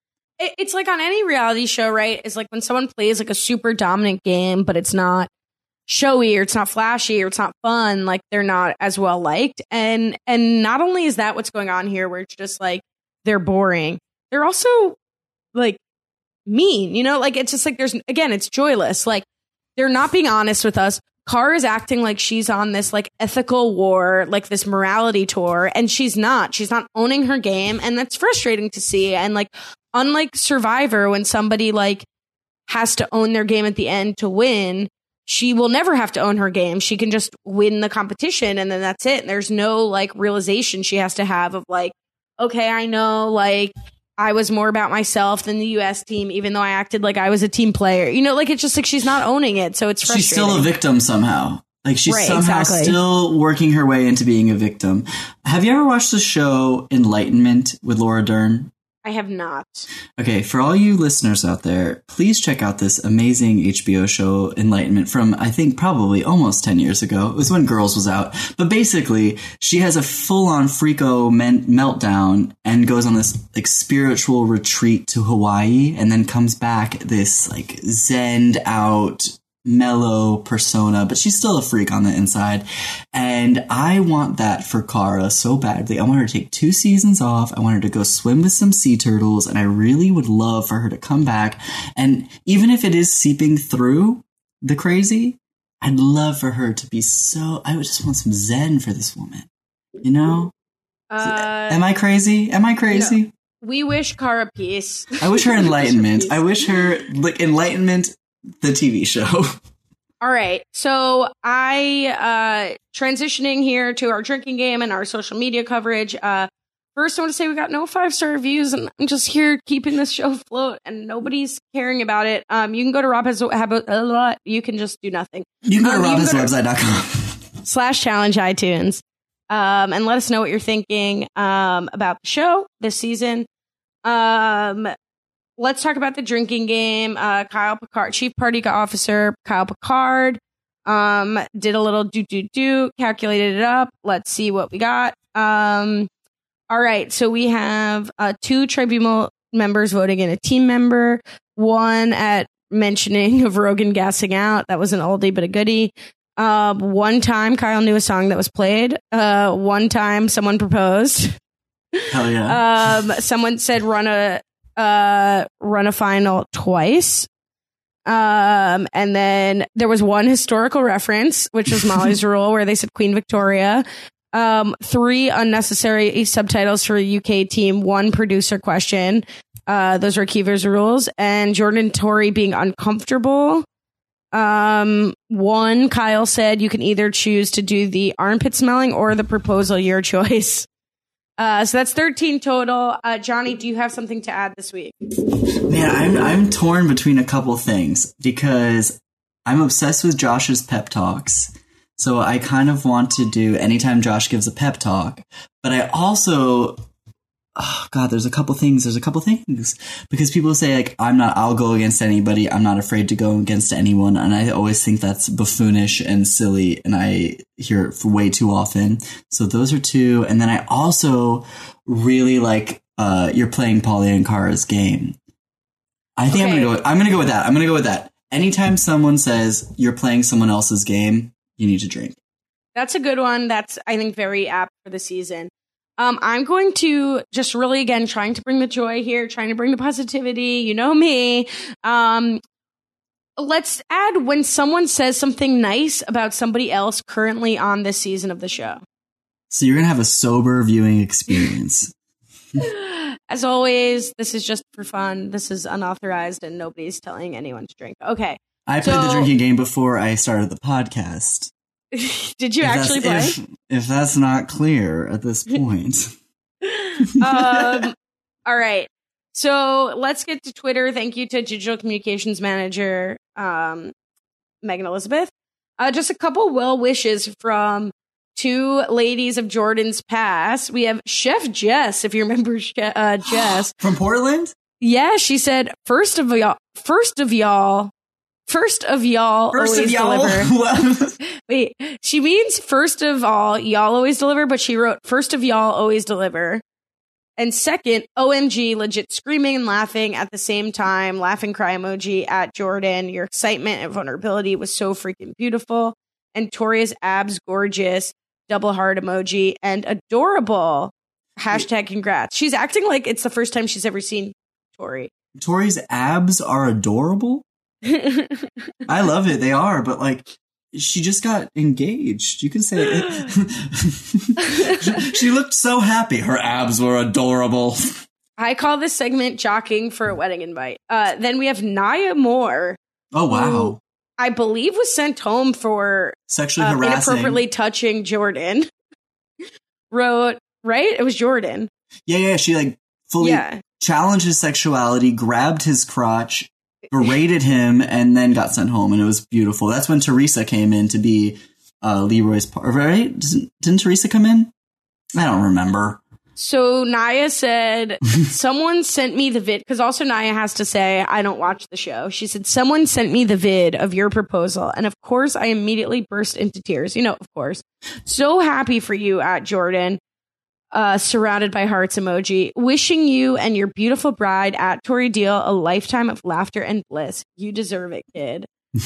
It's like on any reality show, right? It's like when someone plays like a super dominant game, but it's not showy or it's not flashy or it's not fun, like they're not as well liked. And not only is that what's going on here, where it's just like they're boring, they're also like mean, you know? Like it's just like it's joyless. Like they're not being honest with us. Cara is acting like she's on this like ethical war, like this morality tour, and she's not owning her game, and that's frustrating to see. And like, unlike Survivor, when somebody like has to own their game at the end to win, she will never have to own her game. She can just win the competition, and then that's it. And there's no like realization she has to have of like, okay, I know like I was more about myself than the US team, even though I acted like I was a team player. You know, like it's just like she's not owning it. So it's frustrating. She's still a victim somehow. Like she's somehow still working her way into being a victim. Have you ever watched the show Enlightenment with Laura Dern? I have not. Okay, for all you listeners out there, please check out this amazing HBO show, Enlightenment, from, I think, probably almost 10 years ago. It was when Girls was out. But basically, she has a full-on freako meltdown and goes on this, like, spiritual retreat to Hawaii and then comes back this, like, zen'd out, mellow persona, but she's still a freak on the inside. And I want that for Cara so badly. I want her to take 2 seasons off. I want her to go swim with some sea turtles, and I really would love for her to come back. And even if it is seeping through the crazy, I'd love for her to be I would just want some zen for this woman. You know? Am I crazy? No. We wish Cara peace. I wish her enlightenment. I wish her like enlightenment, the TV show. All right. So transitioning here to our drinking game and our social media coverage. First, I want to say we got no 5-star reviews, and I'm just here keeping this show afloat, and nobody's caring about it. You can go to Rob has a lot. You can just do nothing. You can go to robhaswebsite.com/challenge iTunes, and let us know what you're thinking about the show this season. Let's talk about the drinking game. Kyle Picard, Chief Party Officer Kyle Picard, did a little calculated it up. Let's see what we got. All right, so we have 2 tribunal members voting in a team member. 1 at mentioning of Rogan gassing out. That was an oldie but a goodie. 1 time Kyle knew a song that was played. 1 time someone proposed. Hell yeah. Someone said run a final twice. And then there was 1 historical reference, which was Molly's Rule, where they said Queen Victoria. 3 unnecessary subtitles for a UK team. 1 producer question. Those were Keever's rules. And Jordan Tory being uncomfortable. 1, Kyle said you can either choose to do the armpit smelling or the proposal, your choice. So that's 13 total. Johnny, do you have something to add this week? Man, I'm torn between a couple things because I'm obsessed with Josh's pep talks. So I kind of want to do anytime Josh gives a pep talk, but I also, there's a couple things because people say like, I'll go against anybody. I'm not afraid to go against anyone. And I always think that's buffoonish and silly. And I hear it for way too often. So those are 2. And then I also really like, you're playing Paulie and Cara's game. I think I'm going to go with that. Anytime someone says you're playing someone else's game, you need to drink. That's a good one. That's, I think, very apt for the season. I'm going to just really, again, trying to bring the joy here, trying to bring the positivity. You know me. Let's add when someone says something nice about somebody else currently on this season of the show. So you're going to have a sober viewing experience. As always, this is just for fun. This is unauthorized and nobody's telling anyone to drink. Okay. I played the drinking game before I started the podcast. Did you actually play? If that's not clear at this point. All right. So let's get to Twitter. Thank you to Digital Communications Manager Megan Elizabeth. Just a couple well wishes from two ladies of Jordan's past. We have Chef Jess, if you remember Jess. From Portland? Yeah, she said, first of y'all always deliver. Wait, she means first of all, y'all always deliver, but she wrote first of y'all always deliver. And second, OMG, legit screaming and laughing at the same time, laughing cry emoji at Jordan. Your excitement and vulnerability was so freaking beautiful. And Tori's abs gorgeous, double heart emoji, and adorable. Hashtag congrats. She's acting like it's the first time she's ever seen Tori. Tori's abs are adorable? I love it. They are, but like, she just got engaged. You can say it. She looked so happy. Her abs were adorable. I call this segment jockeying for a wedding invite. Then we have Naya Moore. Oh, wow. I believe was sent home for sexually harassing, inappropriately touching Jordan. Wrote, right? It was Jordan. Yeah. She like fully challenged his sexuality, grabbed his crotch, berated him, and then got sent home, and it was beautiful. That's when Teresa came in to be Leroy's part, right? Didn't Teresa come in? I don't remember. So Naya said, someone sent me the vid, because also Naya has to say, I don't watch the show. She said, someone sent me the vid of your proposal, and of course I immediately burst into tears. You know, of course. So happy for you at Jordan. Surrounded by hearts emoji. Wishing you and your beautiful bride at Tori Deal a lifetime of laughter and bliss. You deserve it, kid.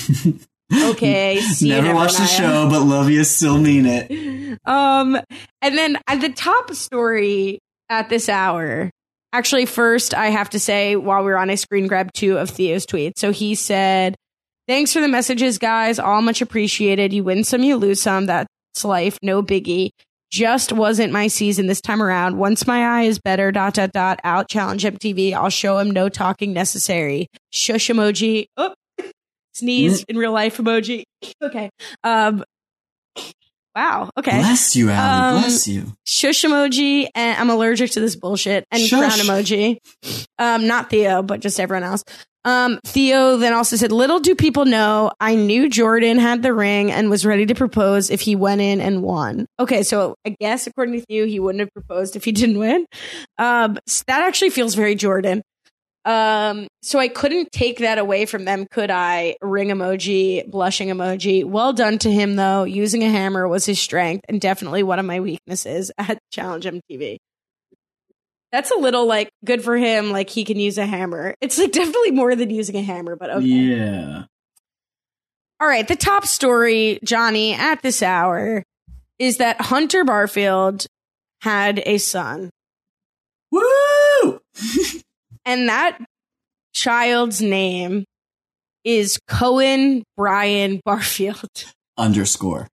Okay. Never watched the show, but love you, still mean it. And then at the top story at this hour, actually, first I have to say, while we were on, I screen grabbed 2 of Theo's tweets. So he said, thanks for the messages, guys. All much appreciated. You win some, you lose some. That's life. No biggie. Just wasn't my season this time around. Once my eye is better, ... out challenge MTV. I'll show him no talking necessary. Shush emoji. Oh, sneeze in real life emoji. Okay. Wow. Okay. Bless you, Allie. Bless you. Shush emoji. And I'm allergic to this bullshit. And Shush. Crown emoji. Not Theo, but just everyone else. Theo then also said, little do people know, I knew Jordan had the ring and was ready to propose if he went in and won. Okay, so I guess according to Theo, he wouldn't have proposed if he didn't win. That actually feels very Jordan. So I couldn't take that away from them, could I? Ring emoji, blushing emoji. Well done to him, though. Using a hammer was his strength and definitely one of my weaknesses at Challenge MTV. That's a little like good for him. Like he can use a hammer. It's like definitely more than using a hammer, but okay. Yeah. All right. The top story, Johnny, at this hour is that Hunter Barfield had a son. Woo! And that child's name is Cohen Brian Barfield. _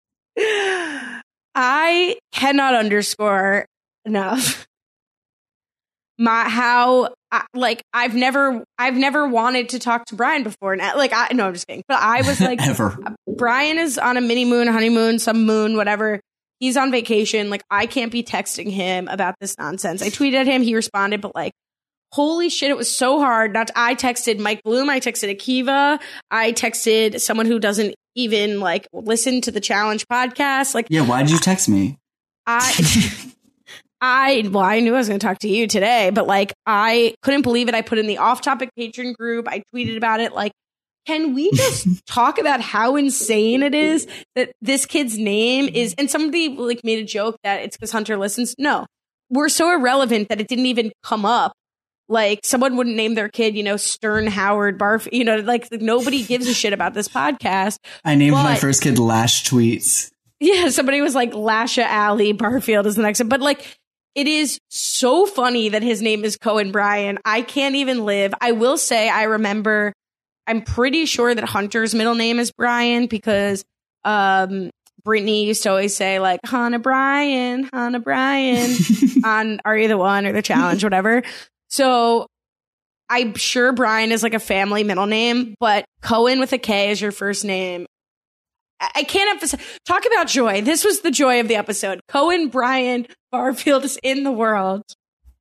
I cannot underscore enough I've never wanted to talk to Brian before. No, I'm just kidding. But I was like, ever. Brian is on a mini moon, honeymoon, some moon, whatever. He's on vacation. Like, I can't be texting him about this nonsense. I tweeted at him. He responded, but like, holy shit, it was so hard. I texted Mike Bloom. I texted Akiva. I texted someone who doesn't even like listen to the Challenge podcast. Like, yeah, why did you text me? I knew I was going to talk to you today, but like, I couldn't believe it. I put in the off-topic patron group. I tweeted about it. Like, can we just talk about how insane it is that this kid's name is, and somebody like made a joke that it's because Hunter listens. No, we're so irrelevant that it didn't even come up. Like, someone wouldn't name their kid, Stern Howard Barf, like nobody gives a shit about this podcast. I named my first kid Lash Tweets. Yeah. Somebody was like Lasha Alley Barfield is the next one, but like, it is so funny that his name is Cohen Brian. I can't even live. I will say, I'm pretty sure that Hunter's middle name is Brian because Brittany used to always say like, Hannah Brian on Are You the One or The Challenge, whatever. So I'm sure Brian is like a family middle name, but Cohen with a K is your first name. I can't emphasize. Talk about joy. This was the joy of the episode. Cohen Brian Barfield is in the world.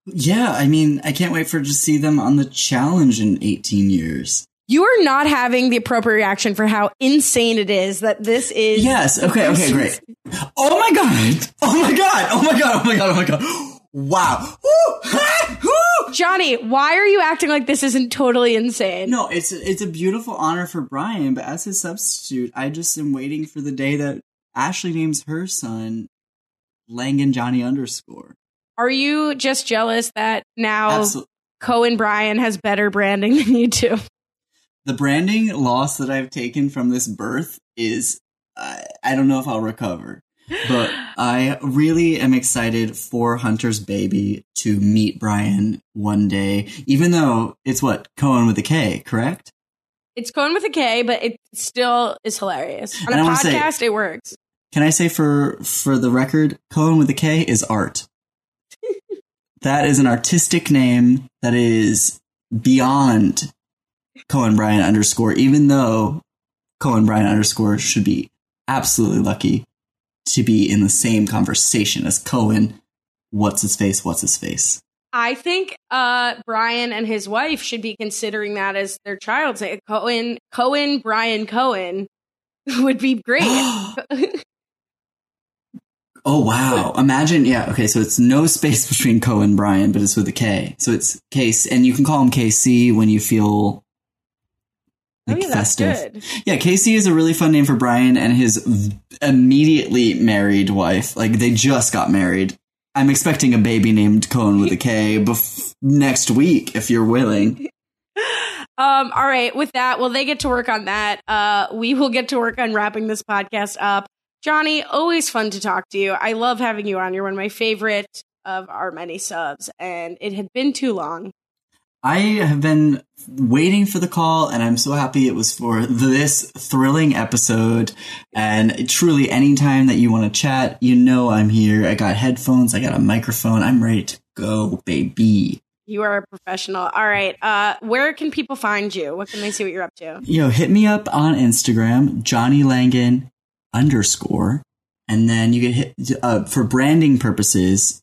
Yeah, I mean, I can't wait to see them on The Challenge in 18 years. You are not having the appropriate reaction for how insane it is that this is. Yes. Okay, great. Oh my God. Oh my God. Oh my God. Oh my God. Oh my God. Wow. Woo! Johnny, why are you acting like this isn't totally insane? No, it's a beautiful honor for Brian, but as his substitute, I just am waiting for the day that Ashley names her son Langan Johnny _. Are you just jealous that now Cohen Brian has better branding than you do? The branding loss that I've taken from this birth is, I don't know if I'll recover, but I really am excited for Hunter's baby to meet Brian one day, even though it's Cohen with a K, correct? It's Cohen with a K, but it still is hilarious. On a podcast, it works. Can I say for the record, Cohen with a K is art. That is an artistic name that is beyond Cohen Brian _, even though Cohen Brian _ should be absolutely lucky to be in the same conversation as Cohen. What's his face? I think Brian and his wife should be considering that as their child's name. Cohen Brian Cohen would be great. Oh, wow. Imagine, yeah, okay, so it's no space between Cohen Brian, but it's with a K. So it's Case, and you can call him KC when you feel festive. That's good. Yeah, KC is a really fun name for Brian and his immediately married wife. Like, they just got married. I'm expecting a baby named Cohen with a K next week, if you're willing. All right, with that, well, they get to work on that. We will get to work on wrapping this podcast up. Johnny, always fun to talk to you. I love having you on. You're one of my favorite of our many subs, and it had been too long. I have been waiting for the call, and I'm so happy it was for this thrilling episode. And truly, anytime that you want to chat, you know I'm here. I got headphones. I got a microphone. I'm ready to go, baby. You are a professional. All right. Where can people find you? What can they see what you're up to? Hit me up on Instagram, Johnny Langan _, and then you get hit for branding purposes,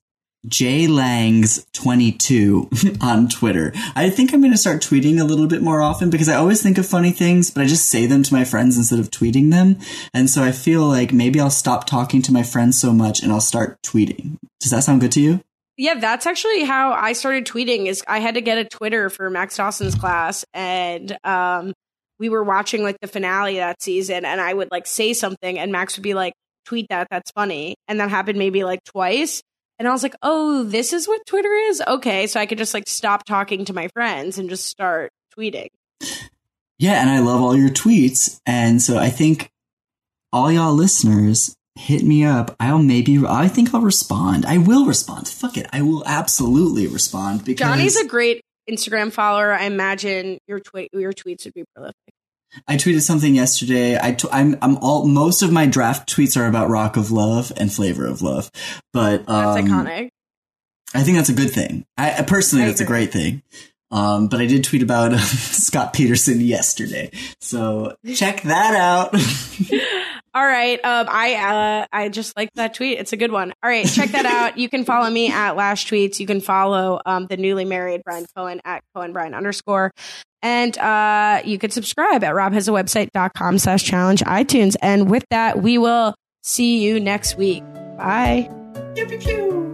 JLangs22 on Twitter. I think I'm going to start tweeting a little bit more often because I always think of funny things, but I just say them to my friends instead of tweeting them. And so I feel like maybe I'll stop talking to my friends so much and I'll start tweeting. Does that sound good to you? Yeah, that's actually how I started tweeting. Is I had to get a Twitter for Max Dawson's class, and we were watching like the finale that season, and I would like say something and Max would be like, tweet that's funny. And that happened maybe like twice. And I was like, oh, this is what Twitter is? Okay. So I could just like stop talking to my friends and just start tweeting. Yeah. And I love all your tweets. And so I think all y'all listeners, hit me up. I think I'll respond. I will respond. Fuck it. I will absolutely respond because Johnny's a great Instagram follower. I imagine your tweets would be prolific. I tweeted something yesterday. Most of my draft tweets are about Rock of Love and Flavor of Love, but that's iconic. I think that's a good thing. I personally, that's a great thing. But I did tweet about Scott Peterson yesterday, so check that out. All right. I just like that tweet. It's a good one. All right. Check that out. You can follow me at Lash Tweets. You can follow the newly married Brian Cohen at Cohen Brian _. And you can subscribe at robhasawebsite.com/challenge iTunes. And with that, we will see you next week. Bye. Pew, pew, pew.